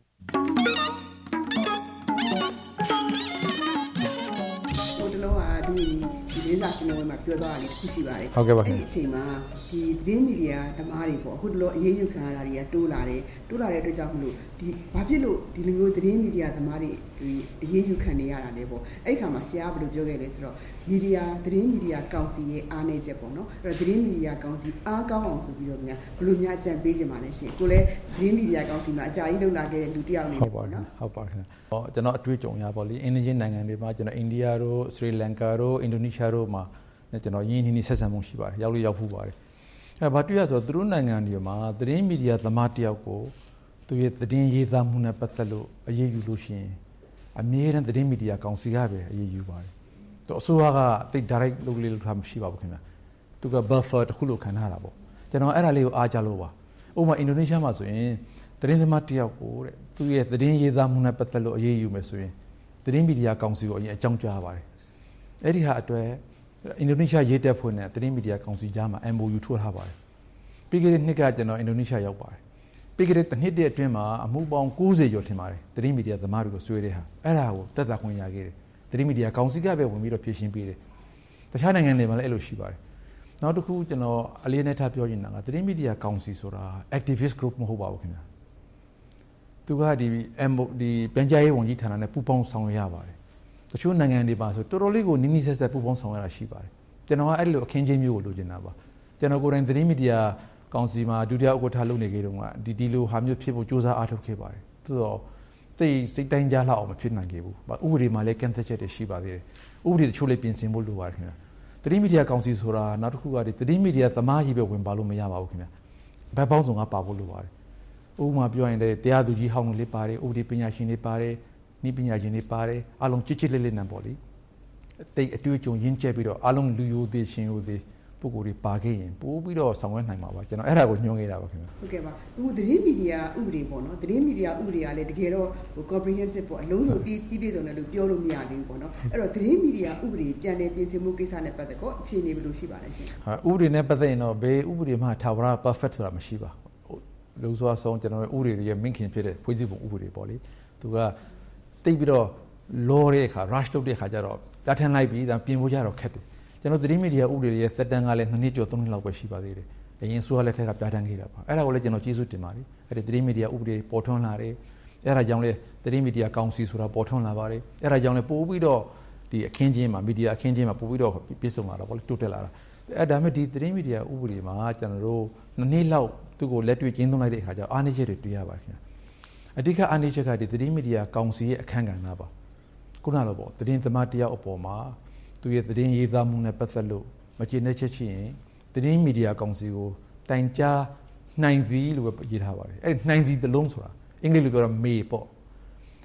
ဒီလေးစာရှင်တွေမှာပြောသွားတာလေးခုရှိပါတယ်ဟုတ်ကဲ့ပါခင်ဗျ။ဒီအချိန်မှာဒီသတင်းမီဒီယာသမားတွေပေါ့အခုတလောအရေးယူခံရတာတွေကတိုးလာတဲ့အတွက်ကြောင့်မလို့ဒီဘာဖြစ်လို့ဒီလိုမျိုးသတင်းမီဒီယာသမားတွေအရေးယူခံနေရတာလဲပေါ့အဲ့ဒီခါမှာဆရာကဘယ်လိုပြောခဲ့လဲဆိုတော့သတင်းမီဒီယာကောင်စီရဲ့အားနည်းချက်ပေါ့နော်အဲ့တော့သတင်းမီဒီယာကောင်စီအားကောင်းအောင်ဆိုပြီးတော့များဘယ်လိုများအကြံပေးချင်ပါလဲရှင်ကိုလည်းသတင်းမီဒီယာကောင်စီမှာအကြာကြီးလုပ်လာခဲ့တဲ့လူတစ်ယောက်နေပေါ့နော်ဟုတ်ပါခင်ဗျကျွန်တော်အတွေ့အကြုံရပါလိအင်ဒီဂျင်နိုင်ငံတွေမှာကျွန်တော်အိန္ဒိယတို့စရီလင်ကာတို့အင်ဒိုနီးရှားတို့မှာကျွန်တော်ရင်းနှီးနှီးဆက်ဆံမှုရှိပါတယ်ရောက်ဖူးပါတယ်အဲ့ဘာတွေ့ရဆိုတော့သူတို့နိုင်ငံတွေမှာသတင်းမီဒီယာသမားတယောက်ကိုသူရဲ့သတင်းရေးသားမှုနဲ့ပတ်သက်လို့အရေးယူလို့ရှိရင်အမြဲတမ်းသတင်းမီဒီယာကောင်စီကပဲအရေးယူပါတယ်သူအစိုးရကတိတ် direct လုပ်လို့ထားမရှိပါဘူးခင်ဗျသူက buffer တစ်ခုလို့ခံထားတာပေါ့ကျွန်တော်အဲ့ဒါလေးကိုအားကြလို့ပါဥပမာအင်ဒိုနီးရှားမှာဆိုရင်သတင်းသမားတယောက်ကိုတဲ့သူရဲ့သတင်းရေးသားမှုနဲ့ပတ်သက်လို့အရေးယူမယ်ဆိုရင်သတင်းမီဒီယာကောင်စီကိုအရင်အကြောင်းကြားပါတယ်အဲ့ဒီဟာအတွက်အင်ဒိုနီးရှားရေးတပ်ဖွဲ့နဲ့သတင်းမီဒီယာကောင်စီကြားမှာ MOU ထိုးထားပါတယ်ပြီးခဲ့တဲ့နှစ်ကကျွန်တော်အင်ဒိုနီးရှားရောက်ပါတယ်ပြီးခဲ့တဲ့တစ်နှစ်တည်းအတွင်းမှာအမှုပေါင်း90ကျော်ထင်ပါတယ်သတင်းမီဒီယာသမားတွေကိုဆွေးတဲ့ဟာအဲ့ဒါကိုတက်တာခွင့်ရခဲ့တယ်သတင်းမီဒီယာကောင်စီကပဲဝင်ပြီးတော့ဖြည့်ရှင်းပေးတယ်တခြားနိုင်ငံတွေမှာလည်းအဲ့လိုရှိပါတယ်နောက်တစ်ခုကျွန်တော်အလေးနဲ့ထားပြောချင်တာကသတင်းမီဒီယာကောင်စီဆိုတာ activist group မဟုတ်ပါဘူးခင်ဗျာသူကဒီပြန်ကြားရေးဝန်ကြီးဌာနနဲ့ပူးပေါင်းဆောင်ရွက်ရပါတယ်တချို့နိုင်ငံတွေပါဆိုတော်တော်လေးကိုနီးနီးဆက်ဆက်ပူးပေါင်းဆောင်ရွက်ရတာရှိပါတယ်ကျွန်တော်ကအဲ့လိုအခင်းချင်းမျိုးကိုလိုချင်တာပါကျွန်တော်ကိုယ်တိုင်သတင်းမီဒီယာကောင်စီမှာဒုတိယဥက္ကဋ္ဌလုပ်နေကြတုန်းကဒီလိုဟာမျိုးဖြစ်ဖို့ကြိုးစားအားထုတ်ခဲ့ပါတယ်သို့တော့စိတ်တိုင်းကြားလောက်အောင်မဖြစ်နိုင်ခဲ့ဘူးဥပဒေမှာလည်းကန့်သက်ချက်တွေရှိပါသေးတယ်ဥပဒေတချို့လည်းပြင်ဆင်ဖို့လိုပါတယ်ခင်ဗျာသတင်းမီဒီယာကောင်စီဆိုတာနောက်တစ်ခုကသတင်းမီဒီယာသမားကြီးပဲဝင်ပါလို့မရပါဘူးခင်ဗျာဘက်ပေါင်းစုံကပါဖို့လိုပါတယ်ဥပမာပြောရင်လည်းတရားသူကြီးဟောင်းတွေလည်းပါတယ်ဥပဒေပညာရှင်တွေပါတယ်နည်းပညာရှင်တွေပါတယ်အားလုံးချစ်လေးလေးနံပေါ့လေတိတ်အတွေ့အကြုံရင်းကျက်ပြီးတော့အားလုံးလူယိုသေးရှင်ယိုသေးပုဂ္ဂိုလ်တွေပါခဲ့ရင်ပို့ပြီးတော့ဆောင်ရွက်နိုင်မှာပါကျွန်တော်အဲ့ဒါကိုညွှန်းခဲ့တာပါခင်ဗျာဟုတ်ကဲ့ပါအခုသတင်းမီဒီယာဥပဒေပေါ့နော်သတင်းမီဒီယာဥပဒေကလည်းတကယ်တော့ comprehensive ပေါ့အလုံးစုံပြည့်စုံတယ်လို့ပြောလို့မရသေးဘူးပေါ့နော်အဲ့တော့သတင်းမီဒီယာဥပဒေပြန်လည်ပြင်ဆင်မှုကိစ္စနဲ့ပတ်သက်တော့အခြေအနေဘယ်လိုရှိပါလဲရှင်ဥပဒေနဲ့ပတ်သက်ရင်တော့ဘယ်ဥပဒေမှထာဝရ perfect ဆိုတာမရှိပါဘူးလို့ဆိုအောင်ကျွန်တော်ဥပဒေတွေရဲ့မင်းခင်ဖြစ်တဲ့ဖွဲ့စည်းပုံဥပဒေပေါ့လေသူကတိတ်ပြီးတော့ law တဲ့အခါ rush လုပ်တဲ့အခါကျတော့ပြဋ္ဌာန်းလိုက်ပြီးဒါပြင်ဖို့ကြတော့ခက်တယ်ကျွန်တော်သတင်းမီဒီယာဥပဒေရဲ့စက်တန်းကလည်း2နှစ်ကျော်3နှစ်လောက်ပဲရှိပါသေးတယ်အရင်ဆိုရလက်ထက်ကပြဋ္ဌာန်းခဲ့တာပါအဲ့ဒါကိုလည်းကျွန်တော်ကျေးဇူးတင်ပါတယ်အဲ့ဒီသတင်းမီဒီယာဥပဒေပေါ်ထွန်းလာတယ်အဲ့ဒါကြောင့်လည်းသတင်းမီဒီယာကောင်စီဆိုတာပေါ်ထွန်းလာပါတယ်အဲ့ဒါကြောင့်လည်းပို့ပြီးတော့ဒီအခင်းချင်းမှာမီဒီယာအခင်းချင်းမှာပို့ပြီးတော့ပြည့်စုံလာတာပေါ့လေတိုးတက်လာတာအဲ့ဒါမဲ့ဒီသတင်းမီဒီယာဥပဒေမှာကျွန်တော်တို့2နှစ်လောက်သူ့ကိုလက်တွေ့ကျင်းသုံးလိုက်တဲ့အခါကျတော့အားနည်းချက်တွေတွေ့ရပါတယ်ခင်ဗျအဓိကအားနည်းချက်ကဒီသတင်းမီဒီယာကောင်စီရဲ့အခမ်းကဏ္ဍပါခုနလိုပေါ့သတင်းသမားတယောက်အပေါ်မှာသူရဲ့သတင်းရေးသားမှုနဲ့ပတ်သက်လို့မကျေနပ်ချက်ရှိရင်သတင်းမီဒီယာကောင်စီကိုတိုင်ကြားနိုင်သည်လို့ပဲရေးထားပါတယ်အဲ့ဒီနိုင်သည်တလုံးဆိုတာအင်္ဂလိပ်လိုပြောတာမေပေါ့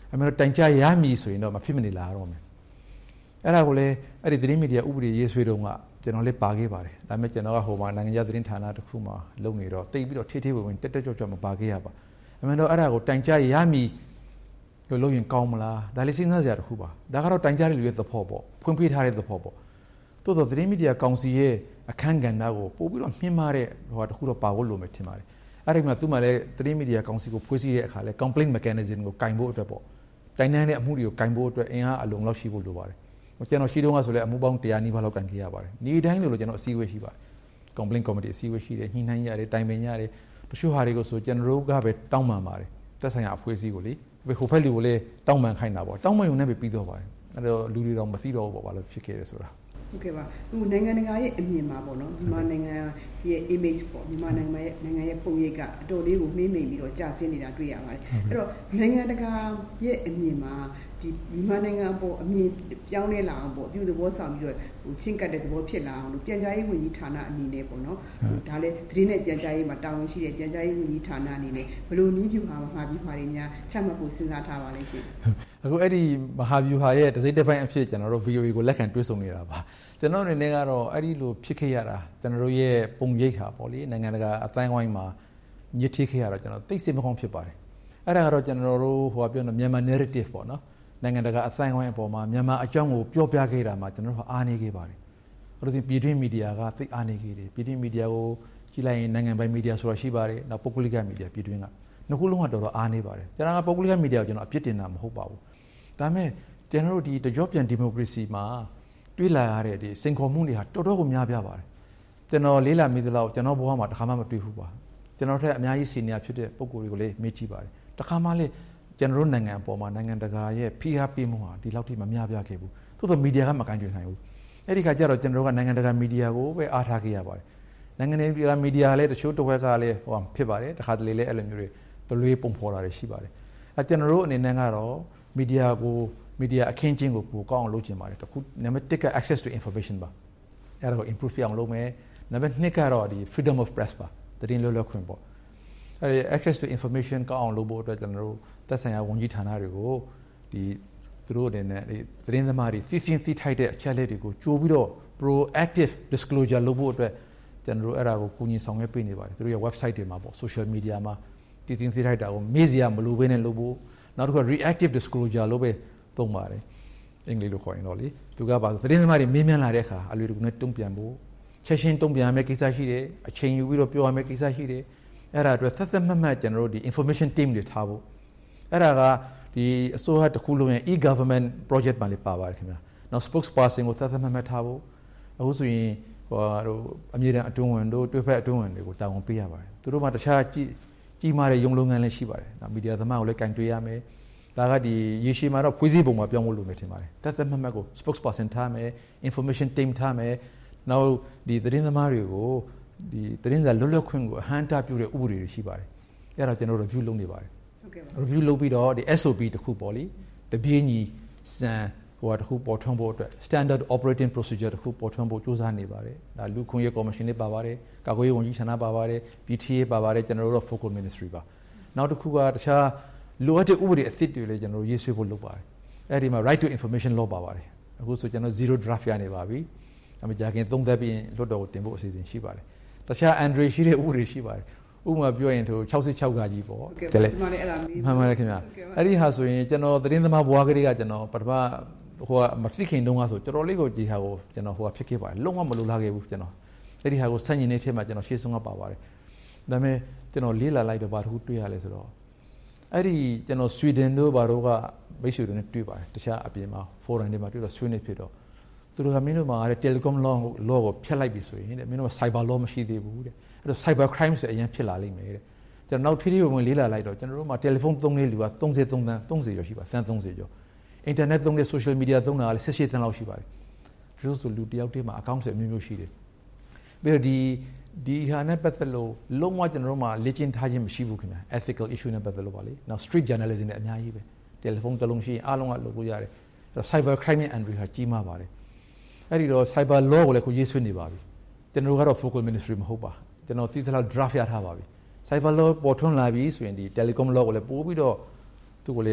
အမေတို့တိုင်ကြရမည်ဆိုရင်တော့မဖြစ်မနေလာတော့မယ်အဲ့ဒါကိုလည်းအဲ့ဒီသတင်းမီဒီယာဥပဒေရေးဆွဲတော့ကကျွန်တော်လည်းပါခဲ့ပါတယ်ဒါပေမဲ့ကျွန်တော်ကဟိုမှာနိုင်ငံခြားသတင်းဌာနတစ်ခုမှာလုပ်နေတော့တိတ်ပြီးတော့ထိထိဝင်တက်တက်ကြွကြွမပါခဲ့ရပါအမေတို့အဲ့ဒါကိုတိုင်ကြရမည်လို့လုပ်ရင်ကောင်းမလားဒါလည်းစဉ်းစားစရာတစ်ခုပါဒါကတော့တိုင်ကြတဲ့လူရဲ့သဘောပေါ့ဖွင့်ပြထားတဲ့သဘောပေါ့တိုးတော့သတင်းမီဒီယာကောင်စီရဲ့အခန်းကဏ္ဍကိုပို့ပြီးတော့မြင့်မားတဲ့ဟိုတခုတော့ပါဖို့လိုမယ်ထင်ပါတယ်အဲ့ဒီမှာသူ့မှာလည်းသတင်းမီဒီယာကောင်စီကိုဖွဲ့စည်းတဲ့အခါလဲ complaint mechanism ကိုကင်ဖို့အတွက်ပေါ့တိုင်တန်းတဲ့အမှုတွေကိုကင်ဖို့အတွက်အင်အားအလုံးလောက်ရှိဖို့လိုပါတယ်ကျွန်တော်ရှိတုန်းကဆိုလဲအမှုပေါင်း100နီးပါးလောက်ကင်ခဲ့ရပါတယ်နေ့တိုင်းလို့ကျွန်တော်အစည်းအဝေးရှိပါတယ် complaint committee အစည်းအဝေးရှိတယ်ညှိနှိုင်းရတယ်တိုင်ပင်ရတယ်တချို့ဟာတွေကိုဆိုကျွန်တော်တို့ကပဲတောင်းပန်ပါတယ်သက်ဆိုင်ရာအဖွဲ့အစည်းကိုလေဟိုဖက်လူကိုလည်းတောင်းပန်ခိုင်းတာပေါ့တောင်းပန်ရုံနဲ့ပဲပြီးတော့ပါတယ်အဲ့တော့လူတွေတော့မသိတော့ဘူးပေါ့ဘာလို့ဖြစ်ခဲ့လဲဆိုတာဟုတ်ကဲ့ပါအခုနိုင်ငံတကာရဲ့အမြင်မှာပေါ့နော်မြန်မာနိုင်ငံရဲ့ image ပေါ့မြန်မာနိုင်ငံရဲ့ပုံရိပ်ကအတော်လေးကိုမှေးမှိန်ပြီးတော့ကြာဆင်းနေတာတွေ့ရပါတယ်အဲ့တော့နိုင်ငံတကာရဲ့အမြင်မှာဒီမြန်မာနိုင်ငံပေါ်အမြင်ပြောင်းလဲလာအောင်ပေါ့အပြုသဘောဆောင်ပြီးတော့ဟိုချင်းကတ်တဲ့သဘောဖြစ်လာအောင်လို့ပြန်ကြားရေးဝန်ကြီးဌာနအနေနဲ့ပေါ့နော်ဒါလည်းသတင်းနဲ့ပြန်ကြားရေးမှာတာဝန်ရှိတဲ့ပြန်ကြားရေးဝန်ကြီးဌာနအနေနဲ့ဘယ်လိုနည်းဗျူဟာမဟာဗျူဟာတွေများချမှတ်ဖို့စဉ်းစားထားပါလဲရှင်အခုအဲ့ဒီမဟာဗျူဟာရဲ့တစ်စိတ်တစ်ပိုင်းအဖြစ်ကျွန်တော်တို့ VOA ကိုလက်ခံတွဲဆုံနေတာပါကျွန်တော်အနေနဲ့ကတော့အဲ့ဒီလိုဖြစ်ခဲ့ရတာကျွန်တော်တို့ရဲ့ပုံရိပ်ဟာပေါ့လေနိုင်ငံတကာအတိုင်းဝိုင်းမှာညှစ်ထိခဲ့ရတော့ကျွန်တော်သိစိတ်မကောင်းဖြစ်ပါတယ်အဲ့ဒါကတော့ကျွန်တော်တို့ဟိုပြောမြန်မာ narrative ပေါ့နော်နိုင်ငံတကာအတိုင်းဝိုင်းအပေါ်မှာမြန်မာအကြောင်းကိုပြောပြခဲ့တာမှာကျွန်တော်တို့အားနေခဲ့ပါတယ်အဲ့လိုပြည်တွင်းမီဒီယာကသိအားနေခဲ့တယ်ပြည်တွင်းမီဒီယာကိုကြည့်လိုက်ရင်နိုင်ငံပိုင်မီဒီယာဆိုတာရှိပါတယ်နောက်ပုဂ္ဂလိကမီဒီယာပြည်တွင်းကနှစ်ခုလုံးကတော်တော်အားနေပါတယ်ကျွန်တော်ကပုဂ္ဂလိကမီဒီယာကိုကျွန်တော်အပြစ်တင်တာမဟုတ်ပါဘူးဒါပေမဲ့ကျွန်တော်တို့ဒီတကြောပြန်ဒီမိုကရေစီမှာတွေးလာရတဲ့ဒီစိန်ခေါ်မှုတွေဟာတော်တော်ကိုများပြားပါတယ်ကျွန်တော်လေးလာမိသလောက်ကျွန်တော်ဘဝမှာတစ်ခါမှမတွေ့ဘူးပါကျွန်တော်ထက်အများကြီးစီနီယာဖြစ်တဲ့ပုံကိုယ်တွေကိုလည်းမေ့ကြည့်ပါတယ်တစ်ခါမှလည်းကျွန်တော်တို့နိုင်ငံအပေါ်မှာနိုင်ငံတကာရဲ့ဖိအားပေးမှုဟာဒီလောက်ထိမများပြားခဲ့ဘူးသို့သော်မီဒီယာကမကိုင်းတွင်နိုင်ဘူးအဲ့ဒီခါကျတော့ကျွန်တော်တို့ကနိုင်ငံတကာမီဒီယာကိုပဲအားထားခဲ့ရပါတယ်နိုင်ငံတကာမီဒီယာလည်းတချို့တစ်ဝက်ကလည်းဟိုဖြစ်ပါတယ်တစ်ခါတလေလည်းအဲ့လိုမျိုးတွေဘလွေးပုံဖော်တာတွေရှိပါတယ်အဲ့ကျွန်တော်တို့အနေနဲ့ကတော့မီဒီယာအခင်းကျင်းကိုပိုကောင်းအောင်လုပ်ချင်ပါတယ်တခုနံပါတ်1က access to information ပါအဲ့ဒါကို improve ပြအောင်လုပ်မယ်နံပါတ်2ကတော့ဒီ freedom of press ပါသတင်းလွတ်လပ်ခွင့်ပေါ့အဲ့ဒီ access to information ကောင်းအောင်လုပ်ဖို့အတွက်ကျွန်တော်တို့သက်ဆိုင်ရာဝန်ကြီးဌာနတွေကိုဒီသူတို့အနေနဲ့ဒီသတင်းသမားတွေသိထိုက်တဲ့အချက်အလက်တွေကိုကြိုးပြီးတော့ proactive disclosure လုပ်ဖို့အတွက်ကျွန်တော်တို့အဲ့ဒါကိုကူညီဆောင်ရွက်ပေးနေပါတယ်သူတို့ရဲ့ website တွေမှာပေါ့ social media မှာသိထိုက်တာကိုမေ့စရာမလိုဘဲနဲ့လုပ်ဖို့နောက်တစ်ခု reactive disclosure လုပ်ပဲသုံးပါတယ်အင်္ဂလိပ်လိုခေါ်ရင်တော့လေသူကပါသတင်းသမားတွေမေးမြန်းလာတဲ့အခါအလွယ်တကူနဲ့တုံ့ပြန်ဖို့ချက်ချင်းတုံ့ပြန်ရမယ့်ကိစ္စရှိတယ်အချိန်ယူပြီးတော့ပြောရမယ့်ကိစ္စရှိတယ်အဲ့ဒါအတွက်သက်မှတ်ကျွန်တော်တို့ဒီ information team တွေထားဖို့အဲ့ဒါကဒီအစိုးရတစ်ခုလုံးရဲ့ e-government project မှာလေးပါပါတယ်ခင်ဗျာနောက် spokesperson ကိုသက်မှတ်ထားဖို့အခုဆိုရင်ဟိုအမြဲတမ်းအတွင်းဝင်တို့တွဲဖက်အတွင်းဝင်တွေကိုတာဝန်ပေးရပါတယ်သူတို့မှတခြားကြီးမားတဲ့ရုံလုပ်ငန်းလည်းရှိပါတယ်နောက်မီဒီယာသမားကိုလည်းကင်တွဲရမယ်ဒါကဒီရေရှည်မှာတော့ဖွဲ့စည်းပုံမှာပြောင်းဖို့လိုမယ်ထင်ပါတယ်သက်မှတ်ကို spokesperson ထားမယ် information team ထားမယ်နောက်ဒီသတင်းသမားတွေကိုဒီသတင်းစာလွတ်လပ်ခွင့်ကိုအဟန့်အတားပြုတဲ့ဥပဒေတွေရှိပါတယ်အဲ့ဒါကျွန်တော် review လုပ်နေပါတယ်ဟုတ်ကဲ့ပါ review လုပ်ပြီးတော့ဒီ SOP တခုပေါ့လေတပြေးညီစံဟိုတခုပေါ်ထွန်းဖို့အတွက် standard operating procedure တခုပေါ်ထွန်းဖို့စူးစမ်းနေပါတယ်ဒါလူခွင့်ရေးကော်မရှင်လေးပါပါတယ်ကာကွယ်ရေးဝန်ကြီးဌာနပါပါတယ် PTA ပါပါတယ်ကျွန်တော်တို့ focal ministry ပါနောက်တစ်ခုကတခြားလိုအပ်တဲ့ဥပဒေအသစ်တွေလည်းကျွန်တော်ရေးဆွဲဖို့လုပ်ပါတယ်အဲ့ဒီမှာ right to information law ပါပါတယ်အခုဆိုကျွန်တော် zero draft ရနေပါပြီအမေကြာခင်သုံးသက်ပြီးလွတ်တော်ကိုတင်ဖို့အစီအစဉ်ရှိပါတယ်တခြား Andre ရှိတဲ့ဥပဒေရှိပါတယ်ဥပမာပြောရင်သူ66ကကြီးပေါ့တယ်လေမှန်ပါတယ်ခင်ဗျာအဲ့ဒီဟာဆိုရင်ကျွန်တော်သတင်းသမားဘွားကလေးကကျွန်တော်ပထမဟိုကမသိခင်တုန်းကဆိုတော်တော်လေးကိုကြည်ဟာကိုကျွန်တော်ဟိုကဖြစ်ခဲ့ပါတယ်လုံးဝမလိုလားခဲ့ဘူးကျွန်တော်အဲ့ဒီဟာကိုဆန့်ကျင်နေတဲ့အထက်မှာကျွန်တော်ရှေ့ဆုံးကပါပါတယ်ဒါပေမဲ့ကျွန်တော်လေးလာလိုက်တော့ဘာတစ်ခုတွေ့ရလဲဆိုတော့အဲ့ဒီကျွန်တော်ဆွီဒင်တို့ဘာတို့ကမိတ်ဆွေတွေနဲ့တွေ့ပါတယ်တခြားအပြင်မှာ forum တွေမှာတွေ့တော့ဆွေးနွေးဖြစ်တော့သူတို့ကမင်းတို့မှာတဲ့ telecom law ကိုဖျက်လိုက်ပြီဆိုရင်တဲ့မင်းတို့က cyber law မရှိသေးဘူးတဲ့အဲ့တော့ cyber crime ဆိုအရင်ဖြစ်လာလိမ့်မယ်တဲ့ကျွန်တော်နောက်ထိဝင်လေးလာလိုက်တော့ကျွန်တော်တို့မှာ telephone သုံးတဲ့လူက33သန်း30ကျော်ရှိပါသန်း30ကျော် internet သုံးတဲ့ social media သုံးတာကလည်း18သန်းလောက်ရှိပါတယ်ဒီလိုဆိုလူတယောက်တည်းမှာ account ဆက်မျိုးရှိတယ်ပြီးတော့ဒီဟာနဲ့ပတ်သက်လို့လုံးဝကျွန်တော်တို့မှာလေ့ကျင့်ထားခြင်းမရှိဘူးခင်ဗျာ ethical issue နဲ့ပတ်သက်လို့ပါလေနောက် street journalism နဲ့အများကြီးပဲ telephone တစ်လုံးရှိရင်အားလုံးကလုပ်လို့ရတယ်အဲ့တော့ cyber crime နဲ့ Andrew ဟာကြီးမားပါတယ်အဲ့ဒီတော့ cyber law ကိုလည်းကိုရေးဆွဲနေပါပြီကျွန်တော်ကတော့ focal ministry မဟုတ်ပါကျွန်တော်သိသလောက် draft ရထားပါပြီ cyber law ပေါ်ထွန်းလာပြီဆိုရင်ဒီ telecom law ကိုလည်းပို့ပြီးတော့သူ့ကိုလည်း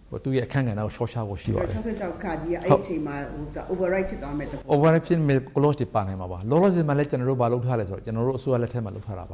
သူရဲ့အခန်းကဏ္ဍကိုရှော့ချဖို့ရှိပါတယ် 66ခါကြီးအဲ့အချိန်မှာoverride ဖြစ်သွားမယ်တဲ့ override ဖြစ်မဲ့ clause တွေပါနိုင်မှာပါလောလောဆယ်မှာလည်းကျွန်တော်တို့မလုပ်ထားလဲဆိုတော့ကျွန်တော်တို့အစိုးရလက်ထက်မှာလုပ်ထားတာပါ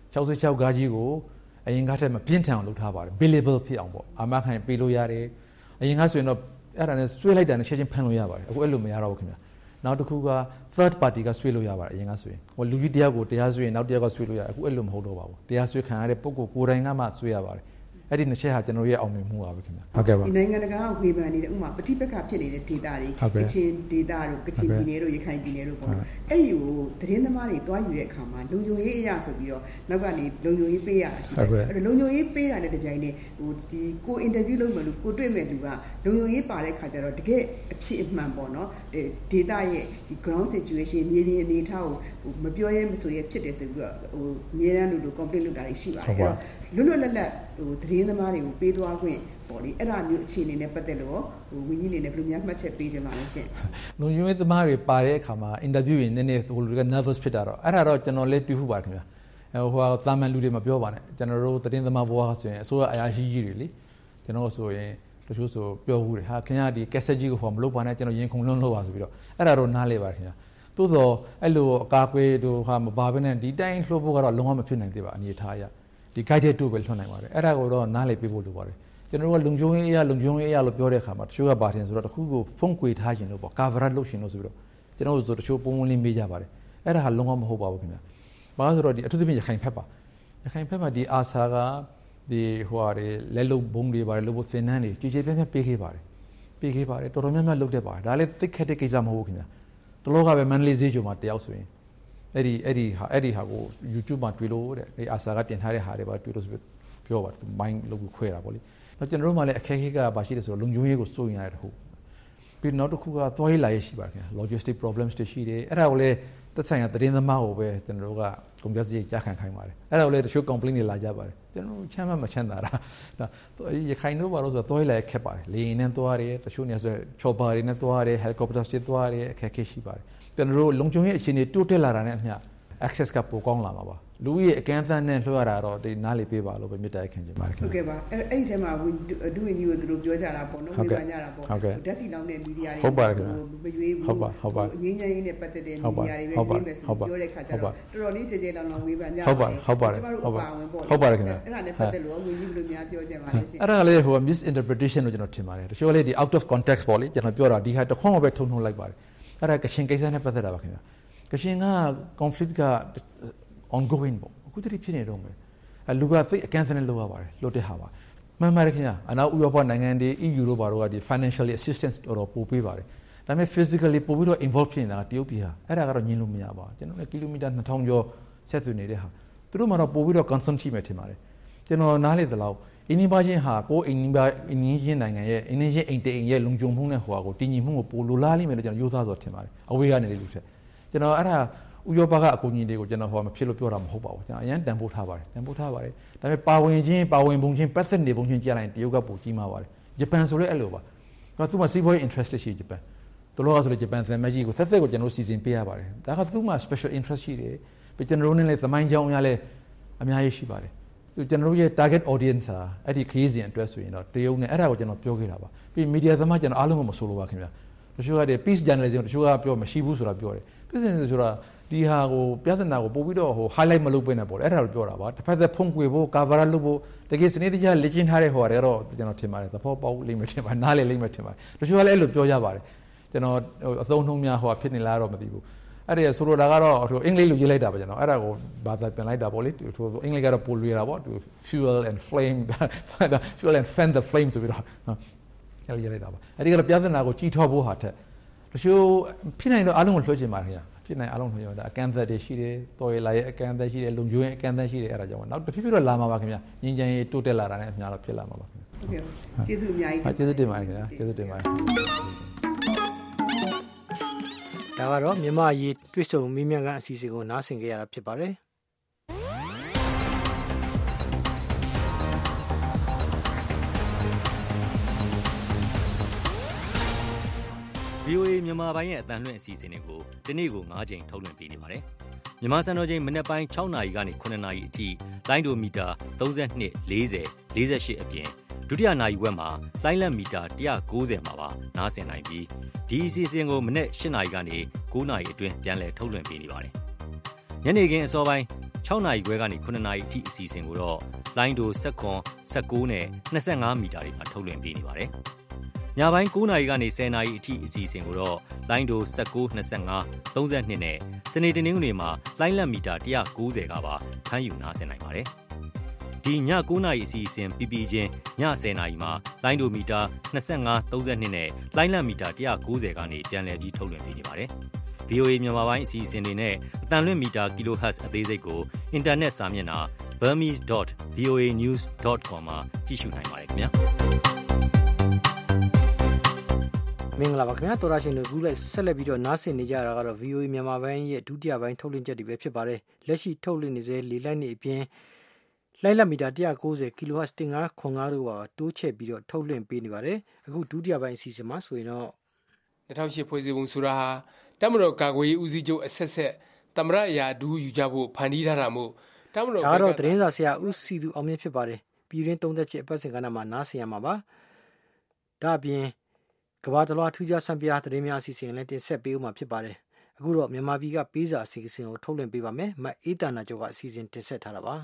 66ခါကြီးကိုအရင်ကထက်မှပြင်းထန်အောင်လုပ်ထားပါတယ် billable ဖြစ်အောင်ပေါ့အာမခံပေးလို့ရတယ်အရင်ကဆိုရင်တော့အဲ့ဒါနဲ့ဆွဲလိုက်တာနဲ့ချက်ချင်းဖမ်းလို့ရပါတယ်အခုအဲ့လိုမရတော့ဘူးခင်ဗျာနောက်တစ်ခုက third party ကဆွဲလို့ရပါတယ်အရင်ကဆိုရင်လူကြီးတယောက်ကိုတရားဆွဲရင်နောက်တယောက်ကဆွဲလို့ရအခုအဲ့လိုမဟုတ်တော့ပါဘူးတရားဆွဲခံရတဲ့ပုဂ္ဂိုလ်ကိုယ်တိုင်ကမှဆွဲရပါတယ်အဲ့ဒီနှစ်ချက်ဟာကျွန်တော်ရဲ့အောင်မြင်မှုပါပဲခင်ဗျာဟုတ်ကဲ့ပါဒီနိုင်ငံတကာကဝေဖန်နေတဲ့ဥမာပဋိပက္ခဖြစ်နေတဲ့ဒေသတွေကချင်ဒေသတို့ကချင်ပြည်နယ်တို့ရခိုင်ပြည်နယ်တို့ပေါ့အဲ့ဒီကိုသတင်းသမားတွေတွားယူတဲ့အခါမှာလုံခြုံရေးအရာဆိုပြီးတော့နောက်ကနေလုံခြုံရေးပေးရတာရှိတယ်အဲ့လုံခြုံရေးပေးတာနဲ့တပြိုင်နက်ဒီကိုအင်တာဗျူးလုပ်မယ်လို့ကိုတွေ့မဲ့လူကလုံခြုံရေးပါတဲ့ခါကျတော့တကယ်အဖြစ်အမှန်ပေါ့နော်ဒေသရဲ့ဒီ ground situation မြေပြင်အနေအထားကိုမပြောရဲမဆိုရဲဖြစ်တယ်ဆိုပြီးတော့အများအားလို့ complaint လုပ်တာတွေရှိပါတယ်လွတ်လွတ်လပ်လပ်သတင်းသမားတွေကိုပေးသွားခွင့်ပေါ့လေအဲ့ဒါမျိုးအခြေအနေနဲ့ပတ်သက်လို့ဝင်းကြီးလေးနဲ့ဘယ်လိုများမှတ်ချက်ပေးကြပါလဲရှင်လုံခြုံရေးသမားတွေပါတဲ့အခါမှာ interview ရင်နည်းနည်းဟိုလူက nervous ဖြစ်တာတော့အဲ့ဒါတော့ကျွန်တော်လည်းတွေ့ဖို့ပါခင်ဗျာဟိုသာမန်လူတွေမပြောပါနဲ့ကျွန်တော်တို့သတင်းသမားဘဝဆိုရင်အစိုးရအရာရှိကြီးတွေလေကျွန်တော်ဆိုရင်တချို့ဆိုပြောဘူးတယ်ဟာခင်ဗျာဒီ cassette ကြီးကိုဟောမလုပ်ပါနဲ့ကျွန်တော်ရင်ခုန်လွန်းလို့ပါဆိုပြီးတော့အဲ့ဒါတော့နားလေပါခင်ဗျာသို့တော့အဲ့လိုအကာအကွယ်တို့ဟာမပါဘဲနဲ့ဒီတိုင်းလှုပ်ဖို့ကတော့လုံးဝမဖြစ်နိုင်သေးပါအနေထားရဒီ guided tour ပဲလွှတ်နိုင်ပါတယ်အဲ့ဒါကိုတော့နားလေပေးဖို့လိုပါတယ်ကျွန်တော်တို့ကလုံခြုံရေးအရာလို့ပြောတဲ့အခါမှာတချို့ကပါတင်ဆိုတော့တခုကိုဖုံးကွယ်ထားခြင်းလို့ပေါ့ cover up လုပ်ရှင်လို့ဆိုပြီးတော့ကျွန်တော်တို့ဆိုတချို့ပုံလေးမေးကြပါတယ်အဲ့ဒါဟာလုံးဝမဟုတ်ပါဘူးခင်ဗျာဘာလို့ဆိုတော့ဒီအထူးသဖြင့်ရခိုင်ဖက်ပါရခိုင်ဖက်မှာဒီအာဆာကဒီဟိုဟာတွေလက်လုံဘုံတွေပါတယ်လို့သင်တန်းတွေကြည်ကြဲပြန့်ပေးခဲ့ပါတယ်တော်တော်များများလုပ်တတ်ပါတယ်ဒါလည်းသိခက်တဲ့ကိစ္စမဟုတ်ဘူးခင်ဗျာတလောကပဲမန္တလေးဈေးကျော်မှာတယောက်ဆိုရင်အဲ့ဒီဟာကို YouTube မှာတွေ့လို့တဲ့အဲ့အာဆာကတင်ထားတဲ့ဟာတွေပါတွေ့လို့ဆိုပြီးပြောပါတယ်သူ mind လုပ်ပြီးခွဲတာပေါ့လေတော့ကျွန်တော်တို့မှလည်းအခက်အခဲကဘာရှိလဲဆိုတော့လုံခြုံရေးကိုစိုးရင်ရတဲ့ဟုတ်ပြီးနောက်တစ်ခုကသွားရေးလာရေးရှိပါခင်ဗျာ logistic problems တွေရှိတယ်အဲ့ဒါကိုလည်းသက်ဆိုင်ရာသတင်းသမားကိုပဲကျွန်တော်တို့ကကုန်ပြစရိတ်ကြားခံခိုင်းပါတယ်အဲ့ဒါကိုလည်းတချို့ complaint တွေလာကြပါတယ်ကျွန်တော်ချမ်းမချမ်းသာတာရခိုင်တို့ဘာလို့ဆိုတော့သွားရေးလာရေးခက်ပါတယ်လေယာဉ်နဲ့သွားရတယ်တချို့နေရာဆို chopper တွေနဲ့သွားရတယ် helicopter တွေသွားရတယ်အခက်အခဲရှိပါတယ်ကျွန်တော်တို့လုံခြုံရေးအခြေအနေတိုးတက်လာတာနဲ့အမျှ access ကပိုကောင်းလာမှာပါလူကြီးအကန့်အသတ်နဲ့လွှတ်ရတာတော့ဒီနားလေပေးပါလို့ပဲမြစ်တိုက်ခံချင်ပါတယ်ဟုတ်ကဲ့ပါအဲ့ဒီထဲမှာဒုဝန်ကြီးကိုသူတို့ပြောကြတာပေါ့နော်ဝေဖန်ကြတာပေါ့ဓာတ်စီလောင်းတဲ့မီဒီယာတွေဟုတ်ပါတယ်ခင်ဗျာမရွေးဘူးငင်းငင်းနဲ့ပတ်သက်တဲ့မီဒီယာတွေပဲရေးမယ်ဆိုပြောတဲ့ခါကျတော့တော်တော်လေးကြဲကြဲလောင်းလောင်းဝေဖန်ကြတယ်ဟုတ်ပါတယ်ကျမတို့အပါဝင်ပေါ့ဟုတ်ပါတယ်ခင်ဗျာအဲ့ဒါနဲ့ပတ်သက်လို့ဝန်ကြီးဘယ်လိုများပြောချင်ပါလဲရှင်အဲ့ဒါကလေးဟို misinterpretation လို့ကျွန်တော်ထင်ပါတယ်တချို့လေးဒီ out of context ပေါ့လေကျွန်တော်ပြောတာဒီဟာတခွန်းပဲထုံလိုက်ပါတယ်အဲ့ဒါကရှင်ကိစ္စနဲ့ပတ်သက်တာပါခင်ဗျာကရှင်က conflict က ongoing ပေါ့အခုတည်းဖြစ်နေတော့မယ်လူကသိအကန့်အသတ်နဲ့လုပ်ရပါတယ်လုပ်တဲ့ဟာပါမှန်ပါတယ်ခင်ဗျာအနောက်ဥရောပနိုင်ငံတွေ EU တို့ဘာတို့ကဒီ financially assistance တော်ပို့ပေးပါတယ်ဒါပေမဲ့ physically ပို့ပြီးတော့ involve ဖြစ်နေတာတရုတ်ပြည်ဟာအဲ့ဒါကတော့ညှင်းလို့မရပါဘူးကျွန်တော်လည်းကီလိုမီတာ2000ကျော်ဆက်သွယ်နေတဲ့ဟာသူတို့မှတော့ပို့ပြီးတော့ concern ရှိမယ်ထင်ပါတယ်ကျွန်တော်နားလေသလောက်အင်းဒီပါချင်းဟာကိုအင်းဒီချင်းနိုင်ငံရဲ့အင်းဒီချင်းအိမ်တိမ်ရဲ့လုံခြုံမှုနဲ့ဟိုဟာကိုတည်ငြိမ်မှုကိုပိုလိုလားလိမ့်မယ်လို့ကျွန်တော်ယူဆဆိုထင်ပါတယ်အဝေးကနေလေလူထက်ကျွန်တော်အဲ့ဒါဥရောပကအကူအညီတွေကိုကျွန်တော်ဟိုမဖြစ်လို့ပြောတာမဟုတ်ပါဘူးကျွန်တော်အရင်တန်ဖိုးထားပါတယ်ဒါပေမဲ့ပါဝင်ပုံချင်းပတ်သက်နေပုံချင်းကြားလိုက်တရုတ်ကပိုကြီးမှာပါတယ်ဂျပန်ဆိုလည်းအဲ့လိုပါသူကစီးပွားရေး interest ရှိဂျပန်တို့လောကဆိုလည်းဂျပန်သံမကြီးကိုဆက်ကိုကျွန်တော်စီစဉ်ပေးရပါတယ်ဒါကသူ့မှာ special interest ရှိတယ်ပြီးကျွန်တော်တို့နဲ့လည်းသမိုင်းကြောင်းအရလည်းအများကြီးရှိပါတယ်ကျွန်တော်တို့ရဲ့ target audience ဟာအဲ့ဒီခရီးစဉ်အတွက်ဆိုရင်တော့တရုတ်နဲ့အဲ့ဒါကိုကျွန်တော်ပြောခဲ့တာပါပြီး media သမားကျွန်တော်အားလုံးကမဆိုလိုပါခင်ဗျာတချို့ကတည်း peace journalism တချို့ကပြောမရှိဘူးဆိုတာပြောတယ် peace journalism ဆိုတာဒီဟာကိုပြဿနာကိုပို့ပြီးတော့ဟို highlight မလုပ်ပေးနဲ့ပေါ့လေအဲ့ဒါကိုပြောတာပါတစ်ဖက်သက်ဖုံးကွယ်ဖို့ cover လုပ်ဖို့တကယ်စနစ်တကျလေ့ကျင့်ထားတဲ့ဟိုဟာတွေတော့ကျွန်တော်ထင်ပါတယ်သဘောပေါက်လိမ့်မယ်ထင်ပါတယ်နားလည်လိမ့်မယ်ထင်ပါတယ်တချို့ကလည်းအဲ့လိုပြောကြပါတယ်ကျွန်တော်အသုံးနှုန်းများဟိုဟာဖြစ်နေလားတော့မသိဘူးအဲ့ဒီဆိုလိုတာကတော့ဟိုအင်္ဂလိပ်လိုရေးလိုက်တာပါကျွန်တော်အဲ့ဒါကိုဘာသာပြန်လိုက်တာပေါ့လေဟိုအင်္ဂလိပ်ကတော့ပိုလွယ်တာပေါ့ fuel and flame fuel and fan the flame ဆိုပြီးတော့အဲ့လိုရေးလိုက်တာပါအဲ့ဒီကတော့ပြဿနာကိုကြီးထွားဖို့ဟာထက်တချို့ဖြစ်နိုင်တော့အားလုံးကိုလွှတ်ချင်ပါခင်ဗျာဖြစ်နိုင်အားလုံးလွှတ်ချင်တာအကန့်အသတ်တွေရှိတယ်တော်ရလာရဲ့အကန့်အသတ်ရှိတယ်လုံခြုံရေးအကန့်အသတ်ရှိတယ်အဲ့ဒါကြောင့်နောက်တစ်ဖြည်းဖြည်းတော့လာမှာပါခင်ဗျာငင်းချင်ရေးတိုးတက်လာတာနဲ့အများတော့ဖြစ်လာမှာပါခင်ဗျာဟုတ်ကဲ့ကျေးဇူးအများကြီးကျေးဇူးတင်ပါတယ်ခင်ဗျာကျေးဇူးတင်ပါတယ်ဒါကတော့မြန်မာရေးတွေ့ဆုံမိမြန်းကအစီအစဉ်ကိုနားဆင်ကြရတာဖြစ်ပါတယ် VOA VOA မြန်မာပိုင်းရဲ့အသံလွှင့်အစီအစဉ်တွေကိုဒီနေ့ကို9ချိန်ထုတ်လွှင့်ပေးနေပါတယ်။မြန်မာစံတော်ချိန်မနက်ပိုင်း6နာရီကနေ9နာရီအထိလိုင်းဒိုမီတာ32 40 48အပြင်ဒုတိယနာရီဝက်မှာလိုင်းလက်မီတာ190မှာပါနားဆင်နိုင်ပြီးဒီအစီအစဉ်ကိုမနက်8နာရီကနေ9နာရီအတွင်းပြန်လည်ထုတ်လွှင့်ပေးနေပါတယ်။ညနေခင်းအစောပိုင်း6နာရီခွဲကနေ9နာရီအထိအစီအစဉ်ကိုတော့လိုင်းဒို19နဲ့25မီတာတွေမှာထုတ်လွှင့်ပေးနေပါတယ်။ညပိုင်း9နာရီကနေ10နာရီအထိအစီအစဉ်ကိုတော့လိုင်းဒို1925 32နဲ့စနေတနင်္ဂနွေမှာလိုင်းလက်မီတာ190ကပါဖမ်းယူနားဆင်နိုင်ပါတယ်။ဒီည9နာရီအစီအစဉ်ပြီးပြီးချင်းည10နာရီမှာလိုင်းဒိုမီတာ25 32နဲ့လိုင်းလက်မီတာ190ကနေပြန်လည်ပြီးထုတ်လွှင့်ပေးနေပါတယ်။ VOA မြန်မာပိုင်းအစီအစဉ်တွေနဲ့အသံလွှင့်မီတာ kHz အသေးစိတ်ကိုအင်တာနက်စာမျက်နှာ burmese.voanews.com မှာကြည့်ရှုနိုင်ပါတယ်ခင်ဗျာ။မင်္ဂလာပါခင်ဗျာတော်ရရှင်တို့ခုလက်ဆက်လက်ပြီးတော့နားဆင်နေကြတာကတော့ VOA မြန်မာပိုင်းရဲ့ဒုတိယပိုင်းထုတ်လွှင့်ချက်တွေပဲဖြစ်ပါတယ်လက်ရှိထုတ်လွှင့်နေစေလေလိုက်နေအပြင်လိုင်းလက်မီတာ190 kHz 15.5တို့ပါတိုးချဲ့ပြီးတော့ထုတ်လွှင့်ပေးနေပါတယ်အခုဒုတိယပိုင်းအစီအစဉ်မှာဆိုရင်တော့ 2008ဖွဲ့စည်းပုံဆိုတာဟာတမတော်ကာကွယ်ရေးဦးစီးချုပ်အဆက်ဆက်သမရအရာဒူးယူကြဖို့ဖန်တီးထားတာမို့တမတော်ကတော့သတင်းစာဆရာဦးစီသူအောင်မြင့်ဖြစ်ပါတယ်ပြည်တွင်းသုံးသက်ချက်အပတ်စဉ်ကဏ္ဍမှာနားဆင်ရမှာပါဒါအပြင်ကမ္ဘာတလွှားထူးခြားဆန်းပြားသတင်းများအစီအစဉ်လည်းတင်ဆက်ပေးဦးမှာဖြစ်ပါတယ်အခုတော့မြန်မာပြည်ကပေးစာအစီအစဉ်ကိုထုတ်လွှင့်ပေးပါမယ်မအေးတနာကျော်ကအစီအစဉ်တင်ဆက်ထားတာပါ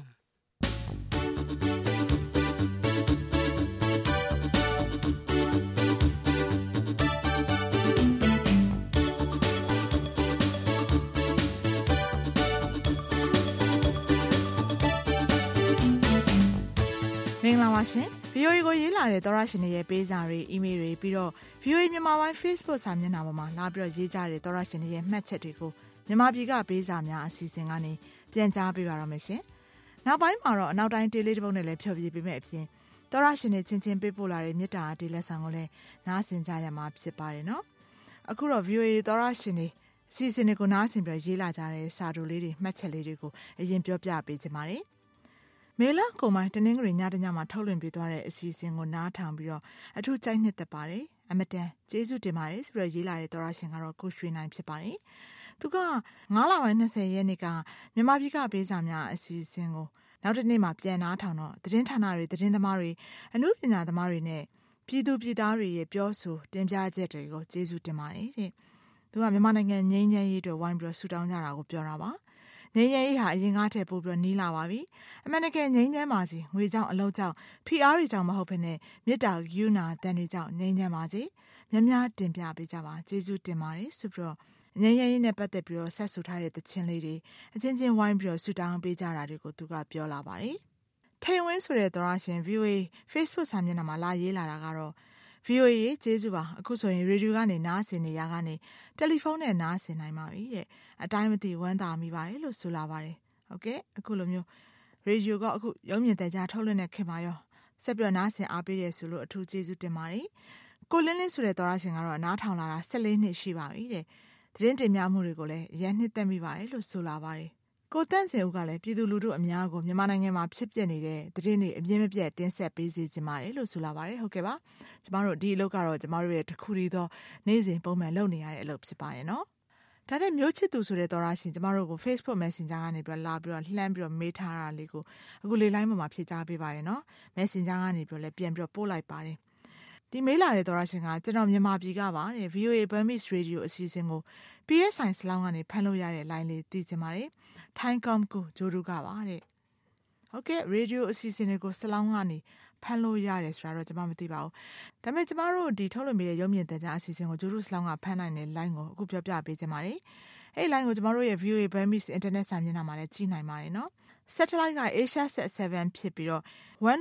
မင်္ဂလာပါရှင် VOA ကိုရေးလာတဲ့သောရရှင်တွေရဲ့ပေးစာတွေအီးမေးလ်တွေပြီးတော့ VOA မြန်မာပိုင်း Facebook စာမျက်နှာပေါ်မှာလာပြီးတော့ရေးကြတဲ့သောရရှင်တွေရဲ့မှတ်ချက်တွေကိုမြန်မာပြည်ကပေးစာများအစီအစဉ်ကနေပြန်ကြားပေးပါရမယ်ရှင်နောက်ပိုင်းမှာတော့အနောက်တိုင်းတေးလေးတစ်ပုဒ်နဲ့လည်းဖြောပြပေးမယ့်အပြင်သောရရှင်တွေချင်းချင်းပေးပို့လာတဲ့မေတ္တာတေးလက်ဆောင်ကိုလည်းနားဆင်ကြရမှာဖြစ်ပါတယ်နော်အခုတော့ VOA သောရရှင်တွေအစီအစဉ်တွေကိုနားဆင်ပြီးရေးလာကြတဲ့စာတို့လေးတွေမှတ်ချက်လေးတွေကိုအရင်ပြောပြပေးချင်ပါတယ်မေလကုံပိုင်းတနင်္ဂနွေညတညမှာထုတ်လွှင့်ပေးသွားတဲ့အစီအစဉ်ကိုနားထောင်ပြီးတော့အထူးကြိုက်နှစ်သက်ပါတယ်အမတန်ကျေးဇူးတင်ပါတယ်ဆိုပြီးရေးလာတဲ့သောရရှင်ကတော့ကိုရွှေနိုင်ဖြစ်ပါတယ်သူက9လပိုင်း20ရက်နေ့ကမြန်မာပြည်ကပေးစာများအစီအစဉ်ကိုနောက်တစ်နေ့မှာပြန်နားထောင်တော့သတင်းဌာနတွေသတင်းသမားတွေအမှုပညာသမားတွေနဲ့ပြည်သူပြည်သားတွေရဲ့ပြောဆိုတင်ပြချက်တွေကိုကျေးဇူးတင်ပါတယ်တဲ့သူကမြန်မာနိုင်ငံငြိမ်းချမ်းရေးအတွက်ဝိုင်းပြီးတော့ဆူတောင်းကြတာကိုပြောတာပါငြိမ်းချမ်းရေးဟာအရင်ကထက်ပိုပြီးနီးလာပါပြီအမှန်တကယ်ငြိမ်းချမ်းပါစေငွေကြောင့်အလုပ်ကြောင့်ဖိအားတွေကြောင့်မဟုတ်ဘဲနဲ့မေတ္တာကရုဏာတန်တွေကြောင့်ငြိမ်းချမ်းပါစေများများတင်ပြပေးကြပါကျေးဇူးတင်ပါတယ်ဆိုပြီးတော့ငြိမ်းချမ်းရေးနဲ့ပတ်သက်ပြီးတော့ဆက်ဆူထားတဲ့သချင်းလေးတွေအချင်းချင်းဝိုင်းပြီးတော့ဆူတောင်းပေးကြတာတွေကိုသူကပြောလာပါတယ်ထိန်ဝင်းဆိုတဲ့သောရရှင် VOA Facebook စာမျက်နှာမှာလာရေးလာတာကတော့ VOA ရေးကျေးဇူးပါအခုဆိုရင်ရေဒီယိုကနေနားဆင်နေရကနေတယ်လီဖုန်းနဲ့နားဆင်နိုင်ပါပြီတဲ့အတိုင်းမသိဝမ်းသာမိပါတယ်လို့ဆိုလာပါတယ်ဟုတ်ကဲ့အခုလိုမျိုးရေဒီယိုကအခုရုံးမြင့်တကြားထုတ်လွှင့်နေခင်ပါရောဆက်ပြီးတော့နားဆင်အားပေးရဆိုလို့အထူးကျေးဇူးတင်ပါတယ်ကိုလင်းလင်းဆိုတဲ့သောရရှင်ကတော့နားထောင်လာတာ14နှစ်ရှိပါပြီတဲ့သတင်းတင်ပြမှုတွေကိုလည်းအရင်နှစ်သက်မိပါတယ်လို့ဆိုလာပါတယ်ကိုတန့်စင်ဦးကလည်းပြည်သူလူထုအများကိုမြန်မာနိုင်ငံမှာဖြစ်ပျက်နေတဲ့သတင်းတွေအပြင်းမပြတ်တင်ဆက်ပေးစီခြင်းပါတယ်လို့ဆိုလာပါတယ်ဟုတ်ကဲ့ပါကျမတို့ဒီအလုပ်ကတော့ကျမတို့ရဲ့တစ်ခုတည်းသောနေ့စဉ်ပုံမှန်လုပ်နေရတဲ့အလုပ်ဖြစ်ပါတယ်နော်ဒါနဲ့မျိုးချစ်သူဆိုတဲ့သောရရှင်ကျမတို့ကို Facebook Messenger ကနေပြီးလာပြီးတော့လှမ်းပြီးတော့မေးထားတာလေးကိုအခုလေလိုင်းပေါ်မှာဖြေကြားပေးပါတယ်နော် Messenger ကနေပြီးတော့လည်းပြန်ပြီးတော့ပို့လိုက်ပါတယ်ဒီမေးလာတဲ့သောရရှင်ကကျွန်တော်မြန်မာပြည်ကပါတဲ့ VOA Burmese Radio အစီအစဉ်ကို PSI စလောင်းကနေဖမ်းလို့ရတဲ့ line လေးသိချင်ပါတယ်ထိုင်းကောမ်ကိုဂျိုဒူကပါတဲ့ဟုတ်ကဲ့ radio အစီအစဉ်တွေကိုစလောင်းကနေဖမ်းလို့ရတယ်ဆိုတာတော့ကျွန်မမသိပါဘူးဒါပေမဲ့ကျမတို့ဒီထုတ်လွှင့်ပေးတဲ့ရုံမြင့်တဲ့ကြားအစီအစဉ်ကိုဂျိုဒူစလောင်းကဖမ်းနိုင်တဲ့ line ကိုအခုပြောပြပေးချင်ပါတယ်အဲ့ line ကိုကျမတို့ရဲ့ VOA Burmese internet စာမျက်နှာမှာလည်းကြည့်နိုင်ပါတယ်နော် satellite က Asia Sat 7ဖြစ်ပြီးတော့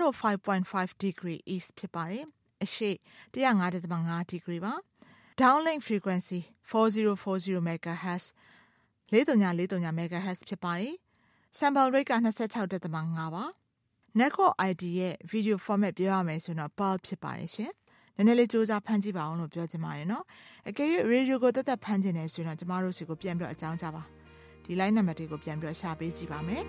105.5 degree east ဖြစ်ပါတယ်အရှေ့ 105.5 degree ပါ downlink frequency 4040 MHz 4.4 MHz ဖြစ်ပါတယ် sample rate က 26.5 ပါ network ID ရဲ့ video format ပြောရမယ်ဆိုတော့ PAL ဖြစ်ပါတယ်ရှင်နည်းနည်းလေးစူးစမ်းဖန်ကြည့်ပါအောင်လို့ပြောချင်ပါတယ်နော်အကယ်၍ radio ကိုတက်တက်ဖန်ချင်တယ်ဆိုတော့ကျမတို့စီကိုပြန်ပြီးတော့အကြောင်းကြားပါဒီ line number တွေကိုပြန်ပြီးတော့ရှာပေးကြည့်ပါမယ်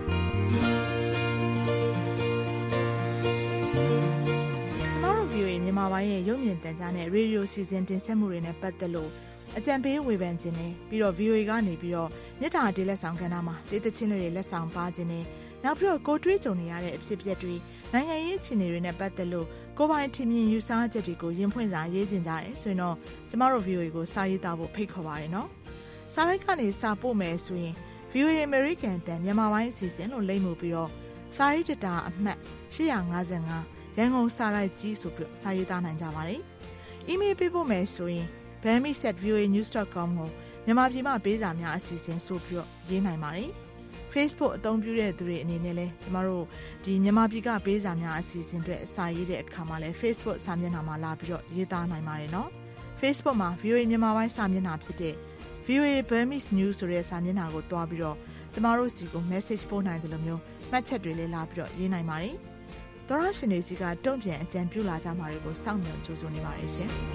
ကျမတို့ VOA မြန်မာမြန်မာပိုင်းရဲ့ရုပ်မြင်သံကြားနဲ့ရေဒီယိုစီစဉ်တင်ဆက်မှုတွေနဲ့ပတ်သက်လို့အကြံပေးဝေဖန်ခြင်းနဲ့ပြီးတော့ VOA ကနေပြီးတော့မြစ်တာတေးလက်ဆောင်ကဏ္ဍမှာတေးသချင်းတွေလက်ဆောင်ပါခြင်းနဲ့နောက်ပြီးတော့ကိုတွေးကြုံနေရတဲ့အဖြစ်အပျက်တွေနိုင်ငံရေးအခြေအနေတွေနဲ့ပတ်သက်လို့ကိုယ်ပိုင်ထင်မြင်ယူဆချက်တွေကိုရင်ဖွင့်စာရေးခြင်းကြတယ်ဆိုရင်တော့ကျမတို့ VOA ကိုစာရေးသားဖို့ဖိတ်ခေါ်ပါတယ်နော်။စာရိုက်ကနေစာပို့မယ်ဆိုရင် VOA American တန်မြန်မာပိုင်းအစီအစဉ်လို့လိမ့်မှုပြီးတော့စာရေးတတာအမှတ်855ရန်ကုန်စာရိုက်ကြီးဆိုပြီးစာရေးသားနိုင်ကြပါတယ်။ email ပေးဖို့မယ်ဆိုရင် bami@voanews.com ကိုမြန်မာပြည်မှာပေးစာများအစီအစဉ်ဆိုပြီးရေးနိုင်ပါတယ်။ Facebook အသုံးပြုတဲ့သူတွေအနေနဲ့လည်းကျမတို့ဒီမြန်မာပြည်ကပေးစာများအစီအစဉ်တွေအစာရေးတဲ့အခါမှာလည်း Facebook စာမျက်နှာမှာလာပြီးတော့ရေးသားနိုင်ပါတယ်နော်။ Facebook မှာ VOA မြန်မာပိုင်းစာမျက်နှာဖြစ်တဲ့ VOA Burmese News ဆိုတဲ့စာမျက်နှာကိုတွားပြီးတော့ကျမတို့စီကို message ပို့နိုင်တယ်လို့မျိုးမှတ်ချက်တွေလည်းလာပြီးတော့ရေးနိုင်ပါတယ်။သောရရှင်တွေစီကတုံ့ပြန်အကြံပြုလာကြမှာတွေကိုစောင့်မျှော်ကြိုးစားနေပါတယ်ရှင်။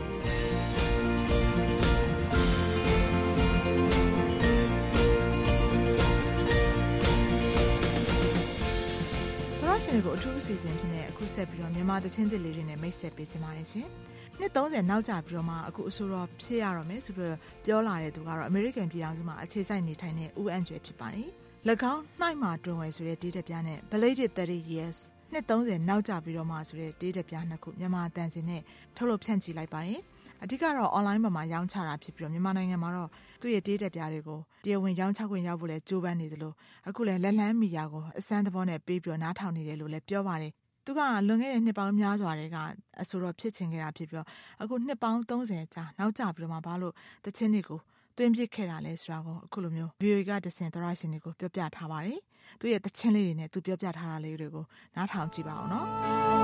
ရှင်တွေကိုအထူးအစီအစဉ်ဖြစ်နေအခုဆက်ပြီးတော့မြန်မာသချင်းသစ်လေးတွေနဲ့မိတ်ဆက်ပေးကြပါရစေ။နှစ်30နောက်ကျပြီးတော့မှအခုအဆိုတော်ဖြစ်ရတော့မယ်ဆိုပြီးပြောလာတဲ့သူကတော့အမေရိကန်ပြည်ထောင်စုမှာအခြေစိုက်နေထိုင်တဲ့ဦးအန်ကျွဲဖြစ်ပါတယ်။၎င်းနှိုက်မှာတွင်ဝယ်ဆိုတဲ့တေးတပြားနဲ့ Belated 30 years နှစ်30နောက်ကျပြီးတော့မှဆိုတဲ့တေးတပြားနှစ်ခုမြန်မာတန်စင်နဲ့ထုတ်လုပ်ဖြန့်ချီလိုက်ပါတယ်။အဓိကတော့ online ပေါ်မှာရောင်းချတာဖြစ်ပြီးတော့မြန်မာနိုင်ငံမှာတော့သူ့ရဲ့တေးတပြားတွေကိုတရားဝင်ရောင်းချခွင့်ရဖို့လဲကြိုးပမ်းနေတယ်လို့အခုလဲလက်လန်းမီယာကိုအစမ်းသဘောနဲ့ပေးပြီးတော့နားထောင်နေတယ်လို့လဲပြောပါတယ်။သူကလွန်ခဲ့တဲ့နှစ်ပေါင်းများစွာတွေကအဆိုတော့ဖြစ်ချင်ခဲ့တာဖြစ်ပြီးတော့အခုနှစ်ပေါင်း30ကြာနောက်ကျပြီးတော့မှဘာလို့တချင်းတွေကိုတွင်းပစ်ခဲ့တာလဲဆိုတာကိုအခုလိုမျိုး VOA ကတဆင်သောရရှင်တွေကိုပြောပြထားပါတယ်။သူ့ရဲ့တချင်းလေးတွေနဲ့သူပြောပြထားတာလေးတွေကိုနားထောင်ကြည့်ပါအောင်နော်။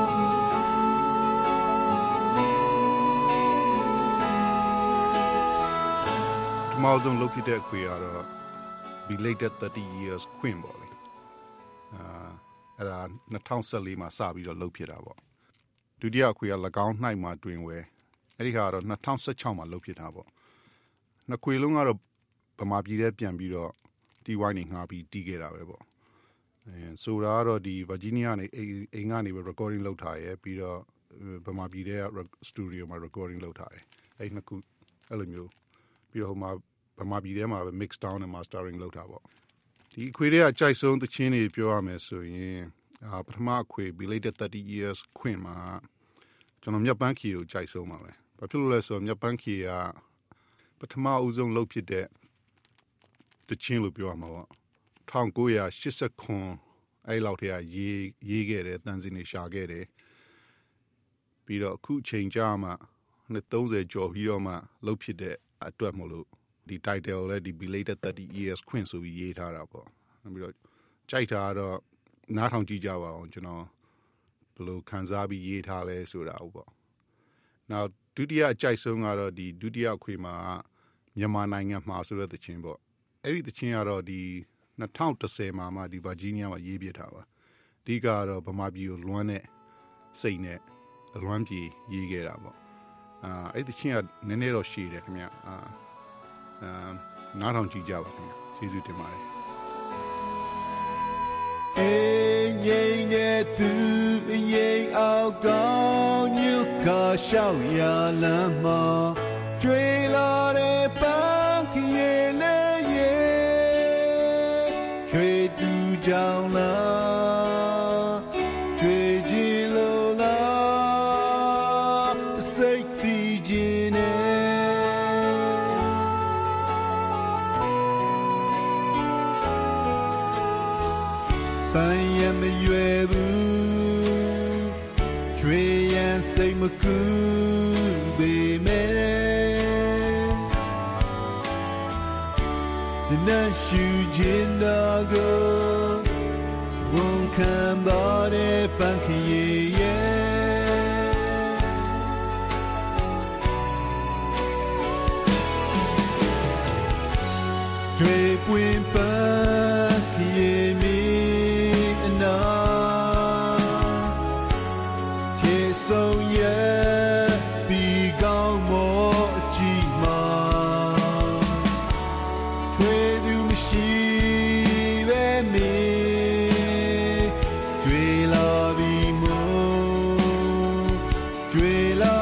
မောင်ဆုံးလုပ်ဖြစ်တဲ့အခွေကတော့ Belated 30 years ခွင့်ပေါ့လေအဲ့ဒါ2014မှာစပြီးတော့လုပ်ဖြစ်တာပေါ့ဒုတိယအခွေက၎င်းနှိုက်မှာတွင်ဝဲအဲ့ဒီဟာကတော့2016မှာလုပ်ဖြစ်တာပေါ့နှစ်ခွေလုံးကတော့ဗမာပြည်ထဲပြန်ပြီးတော့တီဝိုင်းနေငှားပြီးတီးခဲ့တာပဲပေါ့ဆိုတာကတော့ဒီ Virginia နေအိမ်ကနေ recording လုပ်ထားရပြီးတော့ဗမာပြည်ထဲက studio မှာ recording လုပ်ထားတယ်အဲ့နှစ်ခုအဲ့လိုမျိုးပြီးတော့ဗမာပြည်ထဲမှာပဲ mix down နဲ့ mastering လုပ်တာပေါ့ဒီအခွေတွေကအကြိုက်ဆုံးသချင်းတွေပြောရမယ်ဆိုရင်ပထမအခွေ Belated 30 years ခွင့်မှာကျွန်တော်မြတ်ပန်းခီကိုကြိုက်ဆုံးပါပဲဘာဖြစ်လို့လဲဆိုတော့မြတ်ပန်းခီကပထမဦးဆုံးလုပ်ဖြစ်တဲ့သချင်းလို့ပြောရမှာပေါ့1989အဲ့လောက်တည်းကရေးခဲ့တယ်တန်စင်နေရှာခဲ့တယ်ပြီးတော့အခုချိန်ကြာမှနှစ်30ကျော်ပြီးတော့မှလုပ်ဖြစ်တဲ့အတွက်မို့လို့ဒီ title လည်းဒီ Belated 30 years ခွင့်ဆိုပြီးရေးထားတာပေါ့ပြီးတော့ကြိုက်တာကတော့နားထောင်ကြည့်ကြပါအောင်ကျွန်တော်ဘယ်လိုခံစားပြီးရေးထားလဲဆိုတာဟုတ်ပေါ့နောက်ဒုတိယအကြိုက်ဆုံးကတော့ဒီဒုတိယခွေမှာမြန်မာနိုင်ငံမှာဆိုတဲ့သချင်းပေါ့အဲ့ဒီသချင်းကတော့ဒီ2010မှာမှဒီ Virginia မှာရေးပြထားပါအဓိကကတော့ဗမာပြည်ကိုလွမ်းတဲ့စိတ်နဲ့လွမ်းပြေရေးခဲ့တာပေါ့အဲ့ဒီသချင်းကနည်းနည်းတော့ရှည်တယ်ခင်ဗျနားထောင်ကြည့်ကြပါခင်ဗျကျေးဇူးတင်ပါတယ်အိမ်ငိမ့်တဲ့သူရိမ်အောင်ကောင်းညွတ်ကာရှောက်ရလမ်းမှာကျွေလာတဲ့ပန်းခရီးလေးရဲ့ကျွေသူကြောင့်လားကျွေခြင်းလို့လားတစိတ်တည်ခြင်းနဲ့ပန်းရမရွယ်ဘူးကျွေရန်စိတ်မကူပေမဲ့ဒီနေ့ရှူခြင်းတော့ကိုဝန်ခံပါတဲ့ပန်းခရီးရဲ့ကျွေပွင့်ပန်းခရီးမီအနာခြေဆုံးရဲ့ပြီးကောင်းမောအကြည့်မှာထွေးသူမရှိပဲမင်းကျွေလာပြီးမို့ကျွေလာ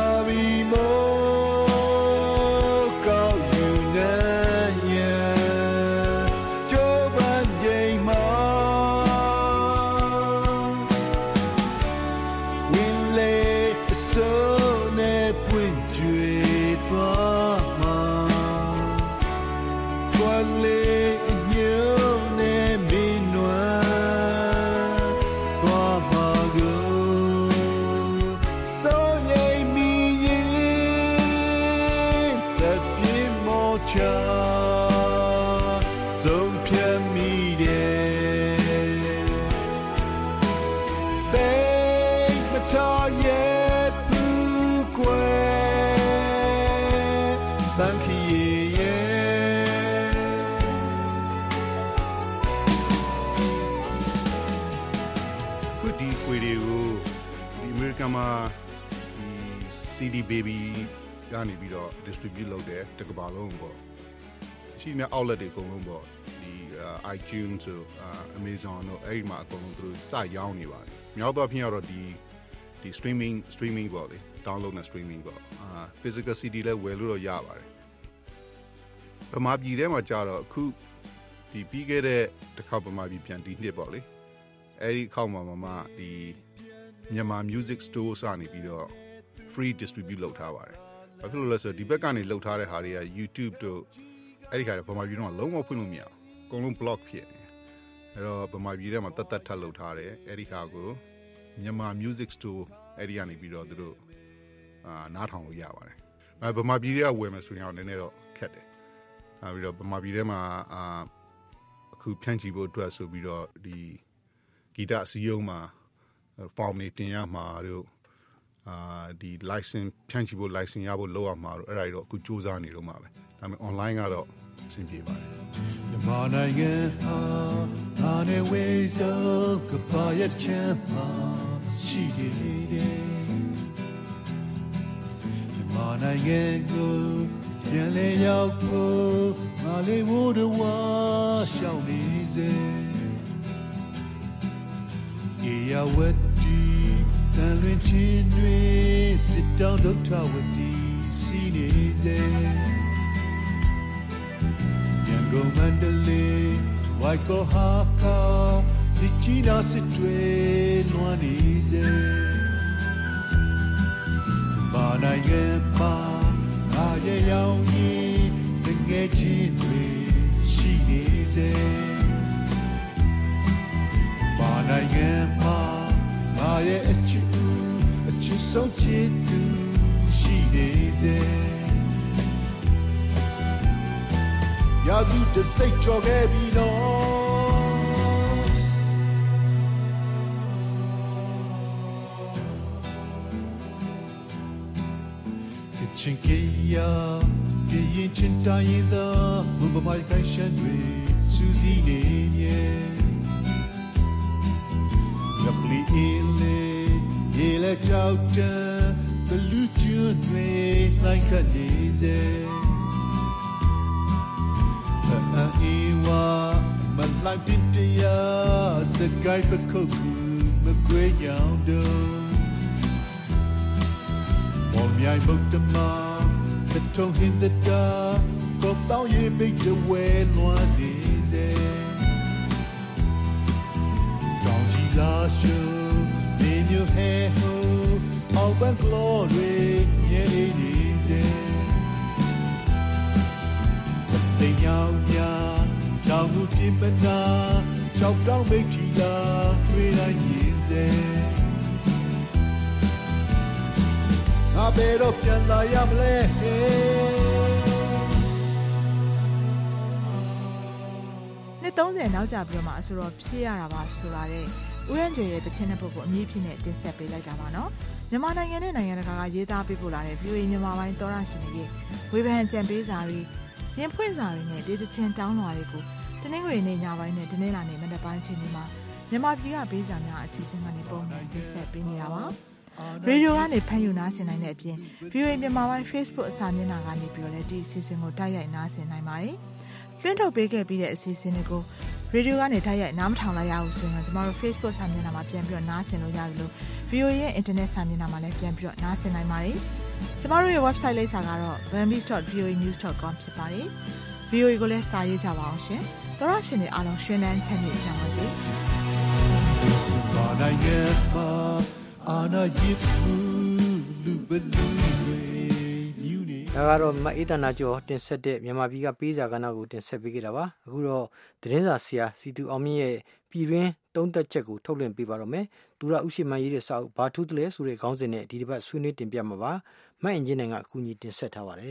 CD baby ကနေပြီးတော့ distribute လုပ်တယ်တကဘာလုံးပေါ့ရှိနေ outlet တွေအကုန်လုံးပေါ့ဒီ iTunes တို့ Amazon တို့အဲ့ဒီမှာအကုန်လုံးသူတို့စရောင်းနေပါတယ်မြောက်တော့ဖြစ်ရတော့ဒီ streaming ပေါ့လေ download နဲ့ streaming ပေါ့physical CD လည်းဝယ်လို့တော့ရပါတယ်ဗမာပြည်ထဲမှာကြာတော့အခုဒီပြီးခဲ့တဲ့တစ်ခါဗမာပြည်ပြန်ဒီနှစ်ပေါ့လေအဲ့ဒီအခါမှာမှဒီမြန်မာ music store စနေပြီးတော့free distribute လုပ်ထားပါတယ်။ဘာဖြစ်လို့လဲဆိုတော့ဒီဘက်ကနေလုပ်ထားတဲ့ဟာတွေက YouTube တို့အဲ့ဒီခါတော့ဗမာပြည်တော့လုံးဝဖွင့်လို့မရဘူး။အကုန်လုံး block ဖြစ်နေတယ်။အဲ့တော့ဗမာပြည်ထဲမှာတတ်ထပ်လုပ်ထားတယ်။အဲ့ဒီခါကိုမြန်မာ music store အဲ့ဒီကနေပြီးတော့သူတို့နားထောင်လို့ရပါတယ်။ဗမာပြည်တွေကဝယ်မယ်ဆိုရင်တော့နည်းနည်းတော့ခက်တယ်။ပြီးတော့ဗမာပြည်ထဲမှာအခုဖြန့်ချီဖို့အတွက်ဆိုပြီးတော့ဒီဂီတအစည်းအရုံးမှာ form နေတင်ရမှာတို့ဒီ license ဖြန့်ချီဖို့ license ရဖို့လောက်ရမှာတို့အဲ့ဒါတွေတော့အခုစူးစမ်းနေတော့မှာပဲဒါပေမဲ့ online ကတော့အဆင်ပြေပါတယ်မြန်မာနိုင်ငံဟာအားနဲ့ဝေစုံကပါရတဲ့ချမ်းသာရှိတယ်မြန်မာနိုင်ငံကိုပြန်လဲရောက်ဖို့မလေးမို့တော့ရှောင်းနေစေအေးရဝတ်တီတန်လွင်ချင်းတွေစစ်တောင်းဒုက္ခဝတီစီနေစေရန်ကုန်မန္တလေးဝိုက်ကိုဟာကာဒီချီနာစစ်တွေလွမ်းနေစေဘာနိုင်ငံမှာအားရရောင်ရင်တငယ်ချင်းတွေရှိနေစေဘာနိုင်ငံမှာငါရဲ့အချစ်ဆုံးချစ်သူရှိနေစေရာဇူတစိတ်ကြော်ခဲ့ပြီနော်ကချင်ကေယာကရင်ချင်တိုင်းသာဘုံပမိုင်ခိုင်ရှန်တွေစူးစီးနေရဲ့ရပလီအင်းလေရေလဲကြောက်တဲ့ဘလူးကျွန်းတွေလိုက်ခတ်နေစေအေးဝါမလိုက်ပြတရားစကိုင်းပခုတ်ကူမကွေးရောင်တုံးမောင်မြိုင်ဘုတ်တမတထုံဟင်းတတာကောက်တောင်းရေပိတ်တဝဲလွှမ်းနေစေကောင်းကြီးလာရှုyou hey ho all the glory yeah it is they now ya down who keep it down chop down make chi la twi la yin se a be ro pyan la ya ble နှစ်30နောက်ကြပြီးတော့မှအဆိုတော့ဖြစ်ရတာပါဆိုလာတဲ့ဦးရန်ကျွေရဲ့တခြင်းတဲ့ပုဂ္ဂိုလ်အမည်ဖြစ်နေတင်ဆက်ပေးလိုက်တာပါနော်မြန်မာနိုင်ငံနဲ့နိုင်ငံတကာကရေးသားပေးပို့လာတဲ့ VOA မြန်မာပိုင်းသောရရှင်တွေရဲ့ဝေဖန်ကြံပေးစာတွေရင်ဖွင့်စာတွေနဲ့ဒီတခြင်းတောင်းလွှာတွေကိုတနင်္ဂနွေနေ့ညပိုင်းနဲ့ဒီနေ့လာနေ့မနက်ပိုင်းချိန်တွေမှာမြန်မာပြည်ကပေးစာများအစီအစဉ်ကနေပုံမှန်တင်ဆက်ပေးနေတာပါရေဒီယိုကနေဖမ်းယူနားဆင်နိုင်တဲ့အပြင် VOA မြန်မာပိုင်း Facebook အစာမျက်နှာကနေပြီးတော့လည်းဒီအစီအစဉ်ကိုတိုက်ရိုက်နားဆင်နိုင်ပါတယ်လွှင့်ထုတ်ပေးခဲ့ပြီးတဲ့အစီအစဉ်တွေကိုရေဒီယိုကနေတိုက်ရိုက်နားမထောင်လိုက်ရအောင်ဆိုရင်ကျမတို့ Facebook စာမျက်နှာမှာပြန်ပြီးတော့နားဆင်လို့ရတယ်လို့ VOA ရဲ့ Internet စာမျက်နှာမှာလည်းပြန်ပြီးတော့နားဆင်နိုင်ပါတယ်ကျမတို့ရဲ့ website လိပ်စာကတော့ bambis.voanews.com ဖြစ်ပါတယ် VOA ကိုလည်းစာရေးကြပါအောင်ရှင်သောရရှင်တွေအားလုံးရှင်လန်းချမ်းမြေ့ကြပါစေဘာနိုင်ငံမှာအာနာယစ်လူဘလူတွေဒါကတော့မအေးတနာကျော်တင်ဆက်တဲ့မြန်မာပြည်ကပေးစာကဏ္ဍကိုတင်ဆက်ပေးခဲ့တာပါအခုတော့သတင်းစာဆရာစီတူအောင်မြင့်ရဲ့ပြည်တွင်းသုံးသက်ချက်ကိုထုတ်လွှင့်ပေးပါတော့မယ်သူရဥရှိမန်ရေးတဲ့စာအုပ်ဘာထူးတလဲဆိုတဲ့ခေါင်းစဉ်နဲ့ဒီတစ်ပတ်ဆွေးနွေးတင်ပြမှာပါမတ်အင်ဂျင်နိုင်ကအကူအညီတင်ဆက်ထားပါတယ်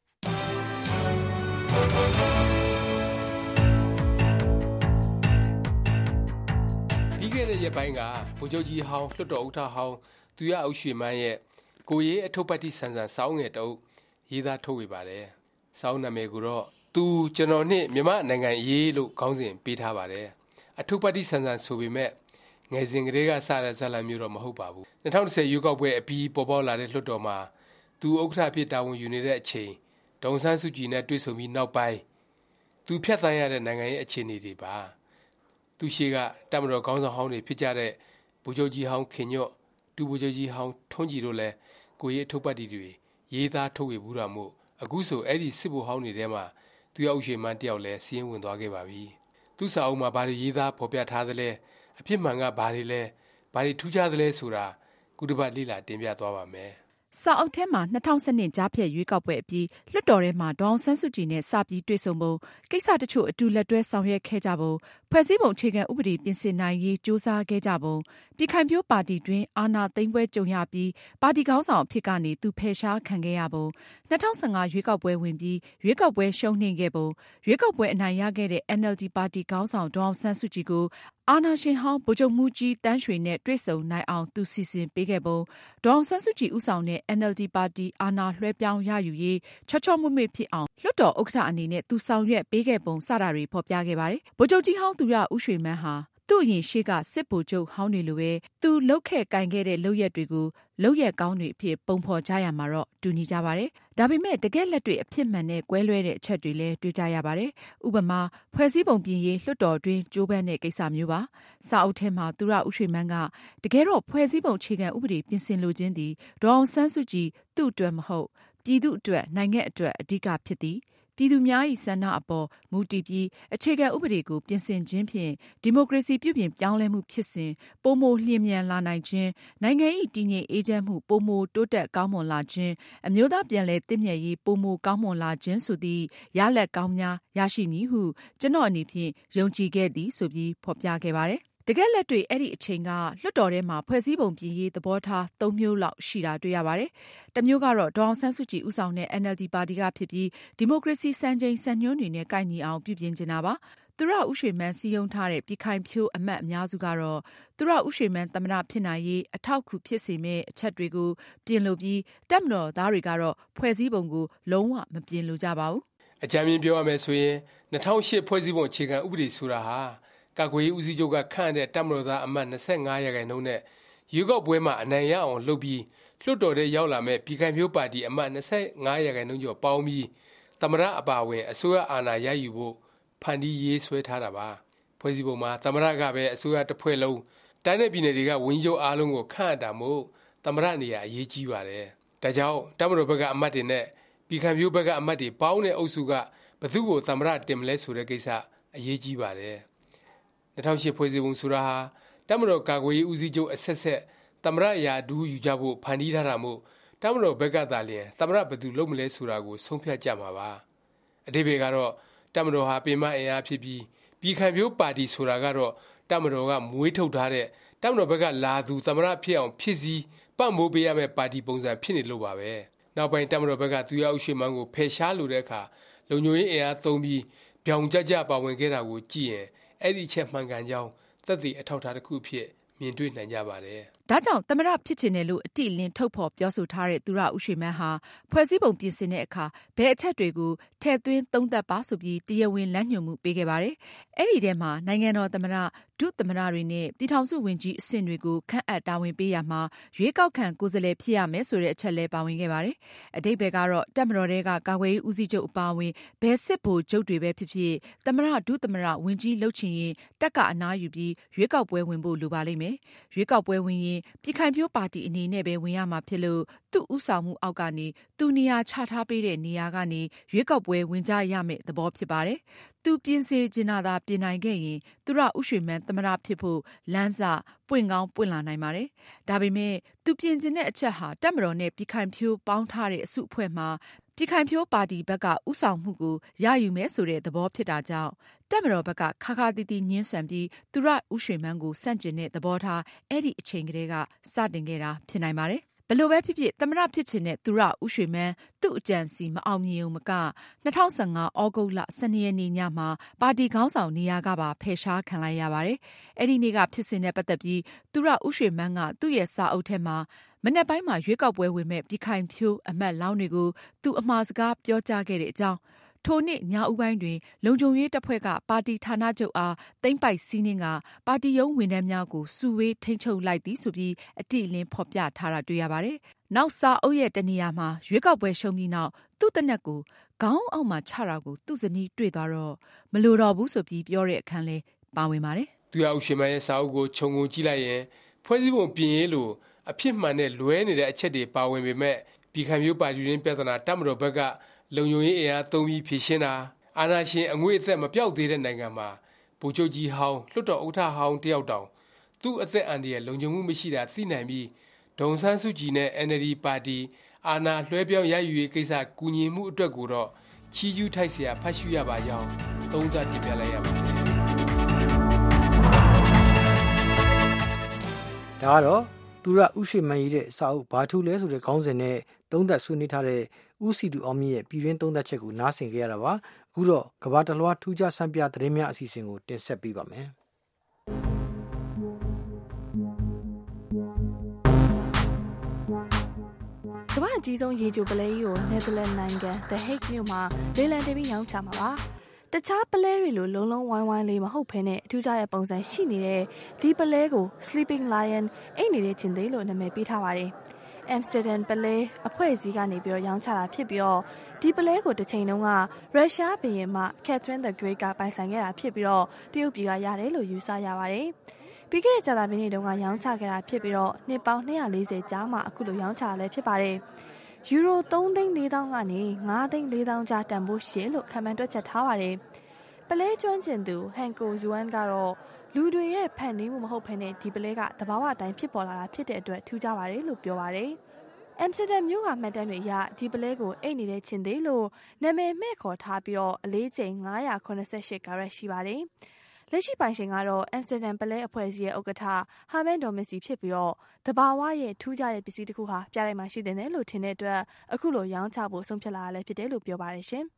ပြီးခဲ့တဲ့ရက်ပိုင်းကဗိုလ်ချုပ်ကြီးဟောင်းလွှတ်တော်ဥက္ကဋ္ဌဟောင်းသူရဥရှိမန်ရဲ့ကိုရေးအထုပ်ပတ်တိဆန်ဆန်စောင်းငယ်တုပ်ရေးသားထုတ်ဝေပါတယ်။စောင်းနာမည်ကိုတော့သူကျွန်တော်နှင့်မြမနိုင်ငံရေးလို့ခေါင်းစဉ်ပေးထားပါတယ်။အထုပ်ပတ်တိဆန်ဆန်ဆိုပေမဲ့ငယ်စဉ်ကလေးကစတဲ့ဇာတ်လမ်းမျိုးတော့မဟုတ်ပါဘူး။2010ရွေးကောက်ပွဲအပြီးပေါ်ပေါက်လာတဲ့လွှတ်တော်မှာသူဥက္ကဋ္ဌဖြစ်တာဝန်ယူနေတဲ့အချိန်ဒေါ်ဆန်းစုကြည်နဲ့တွေ့ဆုံပြီးနောက်ပိုင်းသူဖျက်ဆီးရတဲ့နိုင်ငံရေးအခြေအနေတွေပါ။သူရှိကတပ်မတော်ခေါင်းဆောင်ဟောင်းတွေဖြစ်ကြတဲ့ဗိုလ်ချုပ်ကြီးဟောင်းခင်ညော့ဒုဗိုလ်ချုပ်ကြီးဟောင်းထွန်းကြည်တို့လည်းကိုရေးအထုပ်ပတ်တိတွေရေးသားထုတ်ဝေဘူးတာမို့အခုဆိုအဲ့ဒီစစ်ဗိုလ်ဟောင်းတွေထဲမှာသူရဥရှိမန်တယောက်လည်းစီးရင်ဝင်သွားခဲ့ပါပြီသူစာအုပ်မှာဘာတွေရေးသားဖော်ပြထားသလဲအဖြစ်မှန်ကဘာတွေလဲဘာတွေထူးခြားသလဲဆိုတာကုတပတ်လေ့လာတင်ပြသွားပါမယ်စာအုပ်ထဲမှာ2012ကြားဖြတ်ရွေးကောက်ပွဲအပြီးလွှတ်တော်ထဲမှာဒေါအောင်ဆန်းစုကြည်နဲ့စပြီးတွေ့ဆုံပုံကိစ္စတချို့အတူလက်တွဲဆောင်ရွက်ခဲ့ကြပုံဖွဲ့စည်းပုံအခြေခံဥပဒေပြင်ဆင်နိုင်ရေးစ조사ခဲ့ကြပုံပြည်ခိုင်ဖြိုးပါတီတွင်အာဏာသိမ်းပွဲကြုံရပြီးပါတီခေါင်းဆောင်အဖြစ်ကနေသူဖယ်ရှားခံခဲ့ရပုံ2015ရွေးကောက်ပွဲဝင်ပြီးရွေးကောက်ပွဲရှုံးနိမ့်ခဲ့ပုံရွေးကောက်ပွဲအနိုင်ရခဲ့တဲ့ NLD ပါတီခေါင်းဆောင်ဒေါအောင်ဆန်းစုကြည်ကိုအာဏာရှင်ဟောင်းဗိုလ်ချုပ်မှူးကြီးတန်းရွှေနဲ့တွေ့ဆုံနိုင်အောင်သူစီစဉ်ပေးခဲ့ပုံဒေါအောင်ဆန်းစုကြည်ဦးဆောင်တဲ့ NLD ပါတီအာဏာလွှဲပြောင်းရယူရေးချောချောမွေ့မွေ့ဖြစ်အောင်လွှတ်တော်ဥက္ကဋ္ဌအနေနဲ့သူဆောင်ရွက်ပေးခဲ့ပုံစတာတွေဖော်ပြခဲ့ပါတယ်ဗိုလ်ချုပ်ကြီးဟောင်းသူရဦးရွှေမန်းဟာသူ့အရင်ရှေ့ကစစ်ဗိုလ်ချုပ်ဟောင်းတွေလိုပဲသူလှုပ်ခဲ့ကင်ခဲ့တဲ့လုပ်ရက်တွေကိုလုပ်ရက်ကောင်းတွေအဖြစ်ပုံဖော်ကြရမှာတော့တူညီကြပါတယ်ဒါပေမဲ့တကယ်လက်တွေ့အဖြစ်မှန်နဲ့ကွဲလွဲတဲ့အချက်တွေလည်းတွေ့ကြရပါတယ်ဥပမာဖွဲ့စည်းပုံပြင်ရေးလွှတ်တော်တွင်ကြိုးပမ်းတဲ့ကိစ္စမျိုးပါစာအုပ်ထဲမှာသူရဦးရွှေမန်းကတကယ်တော့ဖွဲ့စည်းပုံအခြေခံဥပဒေပြင်ဆင်လိုခြင်းသည်ဒေါအောင်ဆန်းစုကြည်သူ့အတွက်မဟုတ်ပြည်သူအတွက်နိုင်ငံအတွက်အဓိကဖြစ်သည်ပြည်သူများ၏ဆန္ဒအပေါ်မူတည်ပြီးအခြေခံဥပဒေကိုပြင်ဆင်ခြင်းဖြင့်ဒီမိုကရေစီပြုပြင်ပြောင်းလဲမှုဖြစ်စဉ်ပိုမိုလျင်မြန်လာနိုင်ခြင်းနိုင်ငံ၏တည်ငြိမ်အေးချမ်းမှုပိုမိုတိုးတက်ကောင်းမွန်လာခြင်းအမျိုးသားပြန်လည်သင့်မြတ်ရေးပိုမိုကောင်းမွန်လာခြင်းဆိုသည့်ရလဒ်ကောင်းများရရှိမည်ဟုကျွန်တော်အနေဖြင့်ယုံကြည်ခဲ့သည်ဆိုပြီးဖော်ပြခဲ့ပါတယ်တကယ်လက်တွေ့အဲ့ဒီအချိန်ကလွှတ်တော်ထဲမှာဖွဲ့စည်းပုံပြင်ရေးသဘောထား၃မျိုးလောက်ရှိတာတွေ့ရပါတယ်။တစ်မျိုးကတော့ဒေါအောင်ဆန်းစုကြည်ဦးဆောင်တဲ့ NLD ပါတီကဖြစ်ပြီးဒီမိုကရေစီစံချိန်စံညွှန်းတွေနဲ့ကိုက်ညီအောင်ပြုပြင်နေတာပါ။သူရဦးရွှေမန်းစီယုံထားတဲ့ပြည်ခိုင်ဖြိုးအမတ်အများစုကတော့သူရဦးရွှေမန်းသမ္မတဖြစ်နိုင်ရေးအထောက်အကူဖြစ်စေမယ့်အချက်တွေကိုပြင်လို့ပြီးတပ်မတော်သားတွေကတော့ဖွဲ့စည်းပုံကိုလုံးဝမပြင်လို့ကြပါဘူး။အကြမ်းမြင်ပြောရမယ်ဆိုရင်2008ဖွဲ့စည်းပုံအခြေခံဥပဒေဆိုတာဟာကာကွယ်ရေးဦးစီးချုပ်ကခန့်တဲ့တပ်မတော်သားအမတ်25ရာခိုင်နှုန်းနဲ့ရွေးကောက်ပွဲမှာအနိုင်ရအောင်လုပ်ပြီးလွှတ်တော်ထဲရောက်လာမဲ့ပြည်ခိုင်ဖြိုးပါတီအမတ်25ရာခိုင်နှုန်းကျော်ပေါင်းပြီးသမ္မတအပါအဝင်အစိုးရအာဏာရယူဖို့ဖန်တီးရေးဆွဲထားတာပါဖွဲ့စည်းပုံမှာသမ္မတကပဲအစိုးရတစ်ဖွဲ့လုံးတိုင်းနယ်ပြည်နယ်တွေကဝန်ကြီးချုပ်အားလုံးကိုခန့်အပ်တာမို့သမ္မတနေရာအရေးကြီးပါတယ်ဒါကြောင့်တပ်မတော်ဘက်ကအမတ်တွေနဲ့ပြည်ခိုင်ဖြိုးဘက်ကအမတ်တွေပေါင်းတဲ့အုပ်စုကဘယ်သူ့ကိုသမ္မတတင်မလဲဆိုတဲ့ကိစ္စအရေးကြီးပါတယ်2008ဖွဲ့စည်းပုံဆိုတာဟာတပ်မတော်ကာကွယ်ရေးဦးစီးချုပ်အဆက်ဆက်သမ္မတရာထူးယူကြဖို့ဖန်တီးထားတာမို့တပ်မတော်ဘက်ကသာလျှင်သမ္မတဘယ်သူလုပ်မလဲဆိုတာကိုဆုံးဖြတ်ကြမှာပါအဓိပ္ပာယ်ကတော့တပ်မတော်ဟာပင်မအင်အားဖြစ်ပြီးပြည်ခိုင်ဖြိုးပါတီဆိုတာကတော့တပ်မတော်ကမွေးထုတ်ထားတဲ့တပ်မတော်ဘက်ကလာသူသမ္မတဖြစ်အောင်ဖြစ်စည်းပံ့ပိုးပေးရမယ့်ပါတီပုံစံဖြစ်နေလို့ပါပဲနောက်ပိုင်းတပ်မတော်ဘက်ကသူရဦးရွှေမန်းကိုဖယ်ရှားလိုတဲ့အခါလုံခြုံရေးအင်အားသုံးပြီးပြောင်ကြကြပါဝင်ခဲ့တာကိုကြည့်ရင်အဲ့ဒီချက်မှန်ကန်ကြောင်းသက်သေအထောက်အထားတစ်ခုဖြစ်မြင်တွေ့နိုင်ကြပါတယ်။ဒါကြောင့်သမ္မတဖြစ်ချင်တယ်လို့အတိအလင်းထုတ်ဖော်ပြောဆိုထားတဲ့သူရဦးရွှေမန်းဟာဖွဲ့စည်းပုံပြင်ဆင်တဲ့အခါဘယ်အချက်တွေကိုထည့်သွင်းသုံးသပ်ပါဆိုပြီးတရားဝင်လမ်းညွှန်မှုပေးခဲ့ပါတယ်။အဲ့ဒီထဲမှာနိုင်ငံတော်သမ္မတဒုသမ္မတတွေနဲ့ပြည်ထောင်စုဝန်ကြီးအဆင့်တွေကိုခန့်အပ်တာဝန်ပေးရမှာရွေးကောက်ခံကိုယ်စားလှယ်ဖြစ်ရမယ်ဆိုတဲ့အချက်လည်းပါဝင်ခဲ့ပါတယ်။အဓိပ္ပာယ်ကတော့တပ်မတော်တွေကကာကွယ်ရေးဦးစီးချုပ်အပါအဝင်ဘယ်စစ်ဗိုလ်ချုပ်တွေပဲဖြစ်ဖြစ်သမ္မတဒုသမ္မတဝန်ကြီးလုပ်ချင်ရင်တပ်ကအနားယူပြီးရွေးကောက်ပွဲဝင်ဖို့လိုပါလိမ့်မယ်။ရွေးကောက်ပွဲဝင်ရင်ပြည်ခိုင်ဖြိုးပါတီအနေနဲ့ပဲဝင်ရမှာဖြစ်လို့သူ့ဥဆောင်မှုအောက်ကနေသူနေရာချထားပေးတဲ့နေရာကနေရွေးကောက်ပွဲဝင်ကြရမယ့်သဘောဖြစ်ပါတယ်။သူပြင်စေချင်တာသာပြင်နိုင်ခဲ့ရင်သူရဦးရွှေမန်းသမ္မတဖြစ်ဖို့လမ်းစပွင့်ကောင်းပွင့်လာနိုင်ပါတယ်။ဒါပေမဲ့သူပြင်ချင်တဲ့အချက်ဟာတပ်မတော်နဲ့ပြည်ခိုင်ဖြိုးပေါင်းထားတဲ့အစုအဖွဲ့မှာပြည်ခိုင်ဖြိုးပါတီဘက်ကဥဆောင်မှုကိုရယူမယ်ဆိုတဲ့သဘောဖြစ်တာကြောင့်တပ်မတော်ဘက်ကခါခါတီတီညှင်းဆန်ပြီးသူရဦးရွှေမန်းကိုစန့်ကျင်တဲ့သဘောထားအဲ့ဒီအချိန်ကလေးကစတင်ခဲ့တာဖြစ်နိုင်ပါတယ်ဘယ်လိုပဲဖြစ်ဖြစ်သမ္မတဖြစ်ချင်တဲ့သူရဦးရွှေမန်းသူ့အကြံစီမအောင်မြင်ုံမက2015ဩဂုတ်လ12ရက်နေ့ညမှာပါတီခေါင်းဆောင်နေရာကပါဖယ်ရှားခံလိုက်ရပါတယ်အဲ့ဒီနေ့ကဖြစ်စဉ်နဲ့ပတ်သက်ပြီးသူရဦးရွှေမန်းကသူ့ရဲ့စာအုပ်ထဲမှာမနက်ပိုင်းမှာရွေးကောက်ပွဲဝင်မဲ့ပြည်ခိုင်ဖြိုးအမတ်လောင်းတွေကိုသူအမှားစကားပြောကြားခဲ့တဲ့အကြောင်းထိုနေ့ညဦးပိုင်းတွင်လုံခြုံရေးတပ်ဖွဲ့ကပါတီဌာနချုပ်အားသိမ်းပိုက်စီးနှင်းကပါတီရုံးဝန်ထမ်းများကိုစုဝေးထိန်းချုပ်လိုက်သည်ဆိုပြီးအတိအလင်းဖော်ပြထားတာတွေ့ရပါတယ်။နောက်စာအုပ်ရဲ့တနေရာမှာရွေးကောက်ပွဲရှုံးပြီးနောက်သူ့တနက်ကိုခေါင်းအောက်မှာချတာကိုသူ့ဇနီးတွေ့သွားတော့မလိုတော့ဘူးဆိုပြီးပြောတဲ့အခန်းလဲပါဝင်ပါတယ်။သူရဦးရွှေမန်းရဲ့စာအုပ်ကိုခြုံငုံကြည့်လိုက်ရင်ဖွဲ့စည်းပုံပြင်ရေးလို့အဖြစ်မှန်နဲ့လွဲနေတဲ့အချက်တွေပါဝင်ပေမဲ့ပြည်ခိုင်ဖြိုးပါတီရင်းပြဿနာတပ်မတော်ဘက်ကလုံခြုံရေးအင်အားသုံးပြီးဖြေရှင်းတာအာဏာရှင်အငွေအသက်မပြောက်သေးတဲ့နိုင်ငံမှာဗိုလ်ချုပ်ကြီးဟောင်းလွှတ်တော်ဥက္ကဋ္ဌဟောင်းတယောက်တောင်သူ့အသက်အန္တရာယ်လုံခြုံမှုမရှိတာသိနိုင်ပြီးဒေါ်ဆန်းစုကြည်နဲ့ NLD ပါတီအာဏာလွှဲပြောင်းရယူရေးကိစ္စကူညီမှုအတွက်ကိုတော့ချီးကျူးထိုက်เสียဖတ်ရှုရပါကြောင်းသုံးသပ်တင်ပြလိုက်ရပါတယ်ဒါကတော့သူရဥရှိမန်ရေးတဲ့စာအုပ်ဘာထူးလဲဆိုတဲ့ခေါင်းစဉ်နဲ့သုံးသပ်ဆွေးနွေးထားတဲ့ဦးစီသူအောင်မြင့်ရဲ့ပြည်တွင်းသုံးသပ်ချက်ကိုနားဆင်ကြရတာပါအခုတော့ကဘာတလွှားထူးခြားဆန်းပြသတင်းများအစီအစဉ်ကိုတင်ဆက်ပေးပါမယ်ကမ္ဘာအကြီးဆုံးရေချိုပလဲကြီးကိုနယ်သာလန်နိုင်ငံ The Hague မြို့မှာလေလံတင်ပြီးရောင်းချမှာပါတခြားပလဲတွေလိုလုံးလုံးဝိုင်းဝိုင်းလေးမဟုတ်ဘဲနဲ့အထူးခြားတဲ့ပုံစံရှိနေတဲ့ဒီပလဲကို Sleeping Lion အိတ်နေတဲ့ခြင်းသေးလို့နာမည်ပေးထားပါတယ်။ Amsterdam ပလဲအဖွဲ့အစည်းကနေပြီးတော့ရောင်းချတာဖြစ်ပြီးတော့ဒီပလဲကိုတစ်ချိန်တုန်းကရုရှားဘုရင်မ Catherine the Great ကပိုင်ဆိုင်ခဲ့တာဖြစ်ပြီးတော့တရုတ်ပြည်ကရတယ်လို့ယူဆရပါတယ်။ပြီးခဲ့တဲ့ကြာသပတေးနေ့တုန်းကရောင်းချခဲ့တာဖြစ်ပြီးတော့နှစ်ပေါင်း240ကြာမှအခုလိုရောင်းချတာလည်းဖြစ်ပါတယ်။ယူရို3,400,000ကနေ5,400,000ကျားတန်ဖိုးရှိလို့ခန့်မှန်းတွက်ချက်ထားပါတယ်။ပလဲကျွမ်းကျင်သူဟန်ကိုဇူဝမ်ကတော့လူတွေရဲ့ဖန်တီးမှုမဟုတ်ဘဲနဲ့ဒီပလဲကသဘာဝအတိုင်းဖြစ်ပေါ်လာတာဖြစ်တဲ့အတွက်ထူးခြားပါတယ်လို့ပြောပါတယ်။အမ်စတာဒမ်မြို့ကမှတ်တမ်းတွေအရဒီပလဲကိုအိတ်နေတဲ့ချင်းသေးလို့နာမည်မဲ့ခေါ်ထားပြီးတော့အလေးချိန်988ကာရက်ရှိပါတယ်။လက်ရှိပိုင်ရှင်ကတော့အမ်စတာဒမ်ပလဲအဖွဲ့အစည်းရဲ့ဥက္ကဋ္ဌဟာမန်ဒေါ်မက်စီဖြစ်ပြီးတော့တဘာဝရဲ့ထူးခြားတဲ့ပစ္စည်းတစ်ခုဟာပြတိုင်းမှာရှိတဲ့တယ်လို့ထင်တဲ့အတွက်အခုလိုရောင်းချဖို့ဆုံးဖြတ်လာရလဲဖြစ်တယ်လို့ပြောပါတယ်ရှင်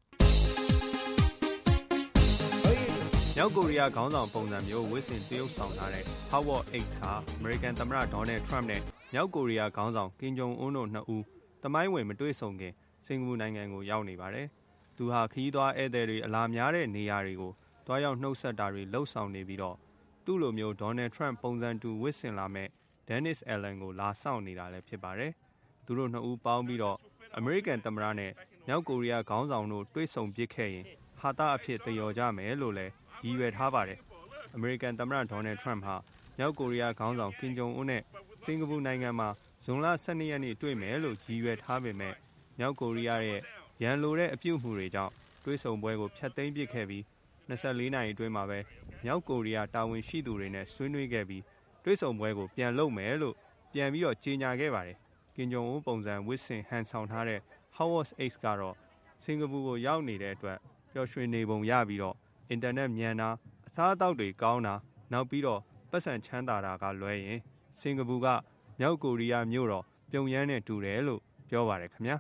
မြောက်ကိုရီးယားခေါင်းဆောင်ပုံစံမျိုးဝစ်ဆင်တရုပ်ဆောင်ထားတဲ့ Howard X ဟာအမေရိကန်သမ္မတဒေါ်နယ်ထရမ့်နဲ့မြောက်ကိုရီးယားခေါင်းဆောင်ကင်ဂျုံအွန်းတို့နှစ်ဦးတမိုင်းဝင်မတွေ့ဆုံခင်စင်ကာပူနိုင်ငံကိုရောက်နေပါတယ်။သူဟာခရီးသွားဧည့်သည်တွေအလာများတဲ့နေရာတွေကိုတွားရောက်နှုတ်ဆက်တာတွေလှုပ်ဆောင်နေပြီးတော့သူ့လိုမျိုးဒေါ်နယ်ထရမ့်ပုံစံတူဝစ်ဆင်လာမဲ့ဒန်နစ်အယ်လန်ကိုလာဆောင်နေတာလည်းဖြစ်ပါတယ်။သူတို့နှစ်ဦးပေါင်းပြီးတော့အမေရိကန်သမ္မတနဲ့မြောက်ကိုရီးယားခေါင်းဆောင်တို့တွေ့ဆုံဖြစ်ခဲ့ရင်ဟာတာအဖြစ်တယောကြမယ်လို့လည်းရည်ရွယ်ထားပါတယ်။အမေရိကန်သမ္မတဒေါ်နယ်ထရမ့်ဟာမြောက်ကိုရီးယားခေါင်းဆောင်ကင်ဂျုံအွန်းနဲ့စင်ကာပူနိုင်ငံမှာဇွန်လ12ရက်နေ့တွေ့မယ်လို့ရည်ရွယ်ထားပေမဲ့မြောက်ကိုရီးယားရဲ့ရန်လိုတဲ့အပြုအမူတွေကြောင့်တွေ့ဆုံပွဲကိုဖျက်သိမ်းပစ်ခဲ့ပြီး24နာရီအတွင်းမှာပဲမြောက်ကိုရီးယားတာဝန်ရှိသူတွေနဲ့ဆွေးနွေးခဲ့ပြီးတွေ့ဆုံပွဲကိုပြန်လုပ်မယ်လို့ပြန်ပြီးတော့ကြေညာခဲ့ပါတယ်။ကင်ဂျုံအွန်းပုံစံဝစ်ဆင်ဟန်ဆောင်ထားတဲ့ Howard X ကတော့စင်ကာပူကိုရောက်နေတဲ့အတွက်ပျော်ရွှင်နေပုံရပြီးတော့အင်တာနက်မြန်တာအစားအသောက်တွေကောင်းတာနောက်ပြီးတော့ပတ်စံချမ်းသာတာကလွဲရင်စင်ကာပူကမြောက်ကိုရီးယားမြို့တော်ပြုံယမ်းနဲ့တူတယ်လို့ပြောပါတယ်ခင်ဗျာ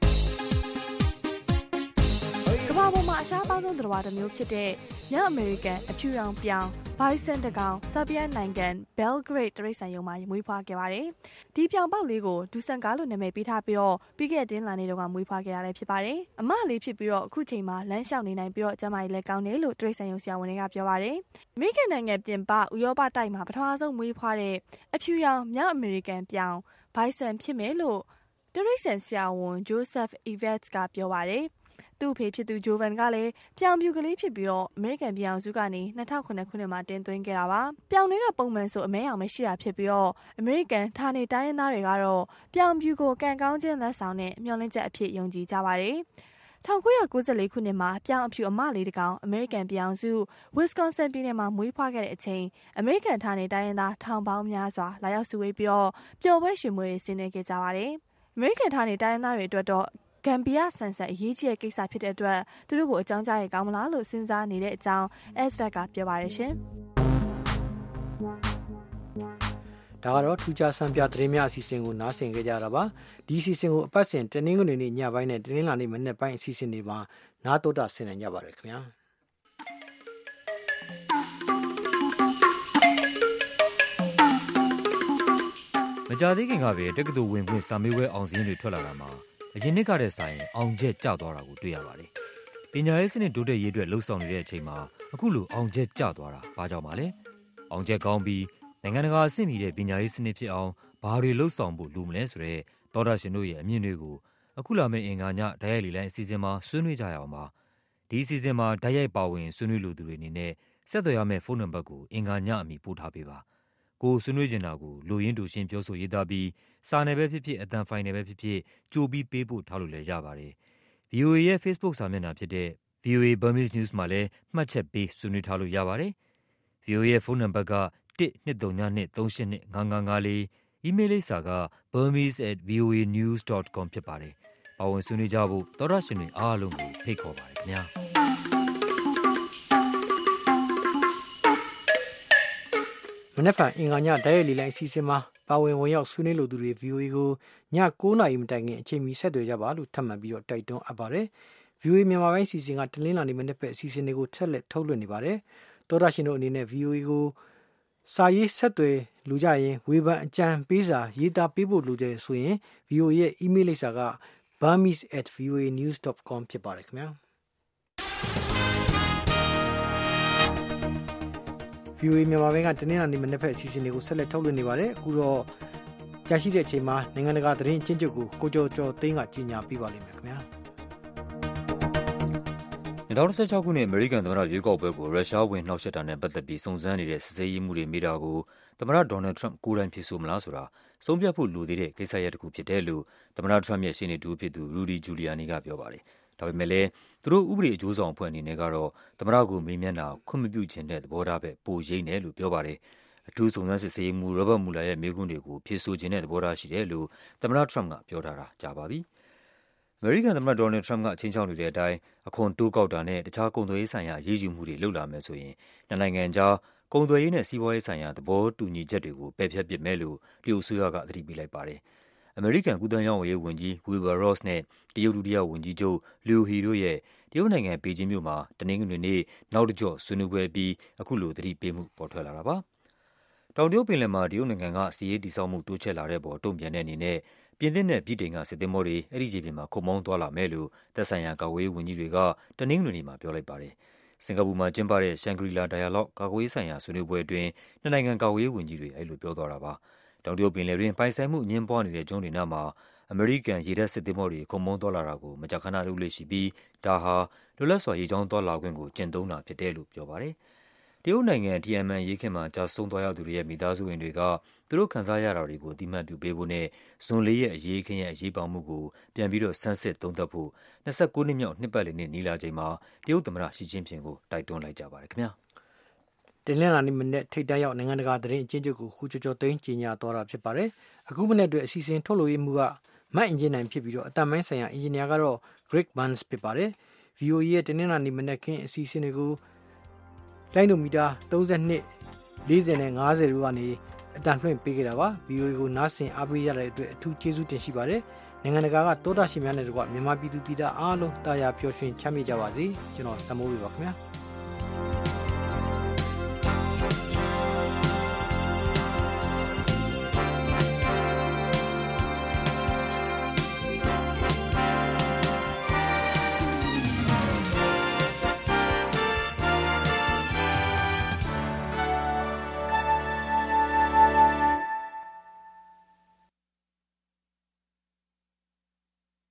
ကမ္ဘာပေါ်မှာအရှားပေါင်းဆုံးသတ္တဝါတစ်မျိုးဖြစ်တဲ့မြောက်အမေရိကန်အဖြူရောင်ပြောင်ဘိုင်ဆန်တကောင်ဆာဘီယန်နိုင်ငံဘဲလ်ဂရိတ်တရိတ်ဆန်ရုံမှာမွေးဖွားခဲ့ပါတယ်။ဒီပြောင်ပေါက်လေးကိုဒူဆန်ကားလို့နာမည်ပေးထားပြီးတော့ပြီးခဲ့တဲ့တင်းလာနေတော့ကမွေးဖွားခဲ့ရလည်းဖြစ်ပါတယ်။အမလေးဖြစ်ပြီးတော့အခုချိန်မှာလမ်းလျှောက်နေနိုင်ပြီးတော့ကျမကြီးလည်းကောင်းတယ်လို့တရိတ်ဆန်ရုံဆရာဝန်တွေကပြောပါတယ်။အမေရိကန်နိုင်ငံပြင်ပဥရောပတိုက်မှာပထမဆုံးမွေးဖွားတဲ့အဖြူရောင်မြောက်အမေရိကန်ပြောင်ဘိုင်ဆန်ဖြစ်မယ်လို့တရိတ်ဆန်ဆရာဝန်ဂျိုးဆက်အီဗက်စ်ကပြောပါတယ်။သူ့ဖေဖြစ်သူဂျိုဗန်ကလည်းပြောင်ပြူကလေးဖြစ်ပြီးတော့အမေရိကန်ပြည်အောင်စုကနေ2009ခုနှစ်မှာတင်သွင်းခဲ့တာပါ။ပြောင်တွေကပုံမှန်ဆိုအမဲအောင်မရှိတာဖြစ်ပြီးတော့အမေရိကန်ဌာနေတိုင်းရင်းသားတွေကတော့ပြောင်ပြူကိုကံကောင်းခြင်းလက်ဆောင်နဲ့မျှော်လင့်ချက်အဖြစ်ယုံကြည်ကြပါတယ်။1994ခုနှစ်မှာပြောင်အဖြူအမလေးတကောင်အမေရိကန်ပြည်အောင်စုဝစ်ကွန်ဆင်ပြည်နယ်မှာမွေးဖွားခဲ့တဲ့အချိန်အမေရိကန်ဌာနေတိုင်းရင်းသားထောင်ပေါင်းများစွာလာရောက်စုဝေးပြီးတော့ပျော်ပွဲရွှင်ပွဲတွေဆင်နွှဲခဲ့ကြပါတယ်။အမေရိကန်ဌာနေတိုင်းရင်းသားတွေအတွက်တော့ဂမ်ဘီယာဆန်ဆက်အရေးကြီးတဲ့ကိစ္စဖြစ်တဲ့အတွက်သူတို့ကိုအကြောင်းကြားရကောင်းမလားလို့စဉ်းစားနေတဲ့အကြောင်း SVAC ကပြောပါတယ်ရှင်ဒါကတော့ထူးခြားစံပြသတင်းများအစီအစဉ်ကိုနားဆင်ကြကြတာပါဒီအစီအစဉ်ကိုအပတ်စဉ်တနင်္ဂနွေနေ့ညပိုင်းနဲ့တနင်္လာနေ့မနက်ပိုင်းအစီအစဉ်တွေမှာနားတော်တာဆင်နိုင်ကြပါတယ်ခင်ဗျာမကြသေးခင်ကပဲတက္ကသိုလ်ဝင်ခွင့်စာမေးပွဲအောင်စာရင်းတွေထွက်လာတာမှာအရင်နှစ်ကတည်းဆိုင်အောင်ချက်ကျသွားတာကိုတွေ့ရပါတယ်။ပညာရေးစနစ်တိုးတက်ရေးအတွက်လှုံ့ဆော်နေတဲ့အချိန်မှာအခုလိုအောင်ချက်ကျသွားတာဘာကြောင့်ပါလဲ။အောင်ချက်ကောင်းပြီးနိုင်ငံတကာအဆင့်မီတဲ့ပညာရေးစနစ်ဖြစ်အောင်ဘာတွေလှုံ့ဆော်ဖို့လိုမလဲဆိုတဲ့သောတာရှင်တို့ရဲ့အမြင်တွေကိုအခုလာမယ့်အင်္ဂါညဓာတ်ရိုက်လေလိုင်းအစီအစဉ်မှာဆွေးနွေးကြရအောင်ပါ။ဒီအစီအစဉ်မှာဓာတ်ရိုက်ပါဝင်ဆွေးနွေးလိုသူတွေအနေနဲ့ဆက်သွယ်ရမယ့်ဖုန်းနံပါတ်ကိုအင်္ဂါညအမီပို့ထားပေးပါ။ကိုဆွေးနွေးချင်တာကိုလူရင်းတူရှင်းပြောဆိုရေးသားပြီးစာနယ်ပဲဖြစ်ဖြစ်အသံဖိုင်နယ်ပဲဖြစ်ဖြစ်ကြိုပြီးပေးပို့ထားလို့လည်းရပါတယ်။ VOA ရဲ့ Facebook စာမျက်နှာဖြစ်တဲ့ VOA Burmese News မှာလည်းမှတ်ချက်ပေးဆွေးနွေးထားလို့ရပါတယ်။ VOA ရဲ့ဖုန်းနံပါတ်က 123235554 အီးမေးလ်လိပ်စာက burmese@voanews.com ဖြစ်ပါတယ်။ပါဝင်ဆွေးနွေးကြဖို့သောတာရှင်တွေအားလုံးကိုဖိတ်ခေါ်ပါတယ်ခင်ဗျာ။မနေ့ကအင်္ဂါညဓာတ်ရိုက်လေလိုင်းအစီအစဉ်မှာပါဝင်ဝင်ရောက်ဆွေးနွေးလိုသူတွေ VOA ကိုည9:00 နာရီမတိုင်ခင်အချိန်မီဆက်သွယ်ကြပါလို့ထပ်မံပြီးတော့တိုက်တွန်းအပ်ပါတယ်။ VOA မြန်မာပိုင်းအစီအစဉ်ကတနင်္လာနေ့မနေ့ဖက်အစီအစဉ်တွေကိုဆက်လက်ထုတ်လွှင့်နေပါတယ်။သောတာရှင်တို့အနေနဲ့ VOA ကိုစာရေးဆက်သွယ်လူကြရင်ဝေဖန်အကြံပေးစာရေးသားပေးဖို့လိုတယ်ဆိုရင် VOA ရဲ့ email လိပ်စာက burmese@voanews.com ဖြစ်ပါတယ်ခင်ဗျာ။ VOA မြန်မာပိုင်းကတနင်္လာနေ့မနေ့ဖက်အစီအစဉ်တွေကိုဆက်လက်ထုတ်လွှင့်နေပါတယ်။အခုတော့ကြာရှိတဲ့အချိန်မှာနိုင်ငံတကာသတင်းအကျဉ်းချုပ်ကိုကိုကျော်ကျော်သိန်းကကြီးညာပြပါလိမ့်မယ်ခင်ဗျာ။2016ခုနှစ်အမေရိကန်သမ္မတရွေးကောက်ပွဲကိုရုရှားဝင်နှောက်ယှက်တာနဲ့ပတ်သက်ပြီးစုံစမ်းနေတဲ့စစ်ဆေးရေးမှုတွေမိတာကိုသမ္မတဒေါ်နယ်ထရမ့်ကိုယ်တိုင်ဖြစ်ဆိုမလားဆိုတာဆုံးဖြတ်ဖို့လိုသေးတဲ့ကိစ္စရပ်တစ်ခုဖြစ်တယ်လို့သမ္မတထရမ့်ရဲ့ရှေ့နေတူဖြစ်သူရူဒီဂျူလီယာနီကပြောပါတယ်။ဒါပေမဲ့လည်းသူတို့ဥပဒေအကျိုးဆောင်အဖွဲ့အနေနဲ့ကတော့သမ္မတကိုမေးမြန်းတာခွင့်မပြုခြင်းတဲ့သဘောထားပဲပိုရင်းတယ်လို့ပြောပါတယ်။အထူးစုံစမ်းစစ်ဆေးရေးမှူးရောဘတ်မူလာရဲ့မေးခွန်းတွေကိုဖြေဆိုခြင်းတဲ့သဘောထားရှိတယ်လို့သမ္မတထရမ့်ကပြောထားတာကြာပါပြီ။အမေရိကန်သမ္မတဒေါ်နယ်ထရမ့်ကအချင်းချောင်းနေတဲ့အတိုင်းအခွန်တိုးကောက်တာနဲ့တခြားကုန်သွယ်ရေးဆိုင်ရာအရေးယူမှုတွေလုပ်လာမယ်ဆိုရင်နှစ်နိုင်ငံကြားကုန်သွယ်ရေးနဲ့စီးပွားရေးဆိုင်ရာသဘောတူညီချက်တွေကိုပယ်ဖျက်ပစ်မယ်လို့တရုတ်အစိုးရကသတိပေးလိုက်ပါတယ်။အမေရိကန်ကုသရေးဝန်ကြီးဝန်ကြီး Wilbur Ross နဲ့တရုတ်ဒုတိယဝန်ကြီးချုပ် Liu He တို့ရဲ့တရုတ်နိုင်ငံပေကျင်းမြို့မှာတနင်္ဂနွေနေ့နောက်တစ်ကြော့ဆွေးနွေးပွဲပြီးအခုလိုသတိပေးမှုပေါ်ထွက်လာတာပါ။တောင်တရုတ်ပင်လယ်မှာတရုတ်နိုင်ငံကစီးရေးတည်ဆောက်မှုတိုးချဲ့လာတဲ့ပေါ်တုံ့ပြန်တဲ့အနေနဲ့ပြင်သစ်နဲ့ဗြိတိန်ကစစ်သင်္ဘောတွေအဲ့ဒီခြေပြင်မှာခုတ်မောင်းသွားလာမယ်လို့သက်ဆိုင်ရာကာကွယ်ရေးဝန်ကြီးတွေကတနင်္ဂနွေနေ့မှာပြောလိုက်ပါတယ်။စင်ကာပူမှာကျင်းပတဲ့ Shangri-La Dialogue ကာကွယ်ရေးဆိုင်ရာဆွေးနွေးပွဲအတွင်းနှစ်နိုင်ငံကာကွယ်ရေးဝန်ကြီးတွေအဲ့လိုပြောသွားတာပါ။တောင်တရုတ်ပင်လယ်တွင်ပိုင်ဆိုင်မှုအငြင်းပွားနေတဲ့ကျွန်းတွေနားမှာအမေရိကန်ရေတပ်စစ်သင်္ဘောတွေခုတ်မောင်းသွားလာတာကိုမကြာခဏလုပ်လေ့ရှိပြီးဒါဟာလွတ်လပ်စွာရေကြောင်းသွားလာခွင့်ကိုကျင့်သုံးတာဖြစ်တယ်လို့ပြောပါတယ်။တရုတ်နိုင်ငံတီယမ်မန်ရေးခင်မှာကြာဆုံးသွားရသူတွေရဲ့မိသားစုဝင်တွေကသူတို့ခံစားရတာတွေကိုအသိမှတ်ပြုပေးဖို့နဲ့ဇွန်၄ရက်အရေးခင်ရဲ့အရေးပေါမှုကိုပြန်ပြီးတော့ဆန်းစစ်သုံးသပ်ဖို့29နှစ်မြောက်နှစ်ပတ်လည်နေ့နီလာချိန်မှာတရုတ်သမ္မတရှီကျင်းဖျင်ကိုတိုက်တွန်းလိုက်ကြပါတယ်ခင်ဗျာ။တင်လန်းလာနေ့မနေ့ထိပ်တန်းရောက်နိုင်ငံတကာသတင်းအကျဉ်းချုပ်ကိုခုကျော်ကျော်သိန်းကြီးညာတော်တာဖြစ်ပါတယ်။အခုမနေ့အတွက်အစီအစဉ်ထုတ်လို့ရမှုကမတ်အင်ဂျင်နိုင်ဖြစ်ပြီးတော့အတမိုင်းဆိုင်ရာအင်ဂျင်နီယာကတော့ Greg Burns ဖြစ်ပါတယ်။ VOA ရဲ့တင်လန်းနေ့မနေ့ခင်းအစီအစဉ်တွေကိုလိုင်းဒိုမီတာ32 40နဲ့50တို့ကနေအတန်လွှင့်ပေးခဲ့တာပါ။ VOA ကိုနားဆင်အားပေးရတဲ့အတွက်အထူးကျေးဇူးတင်ရှိပါတယ်။နိုင်ငံတကာကတောတာရှင်များနဲ့တကွမြန်မာပြည်သူပြည်သားအားလုံးတာယာပျော်ရွှင်ချမ်းမြေ့ကြပါစေ။ကျွန်တော်စမိုးပြပါခင်ဗျာ။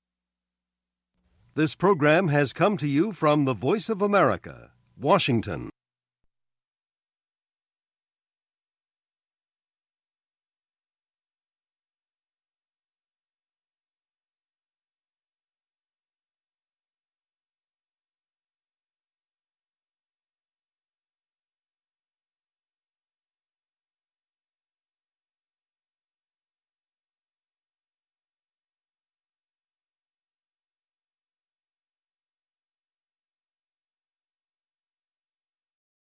This program has come to you from the Voice of America, Washington.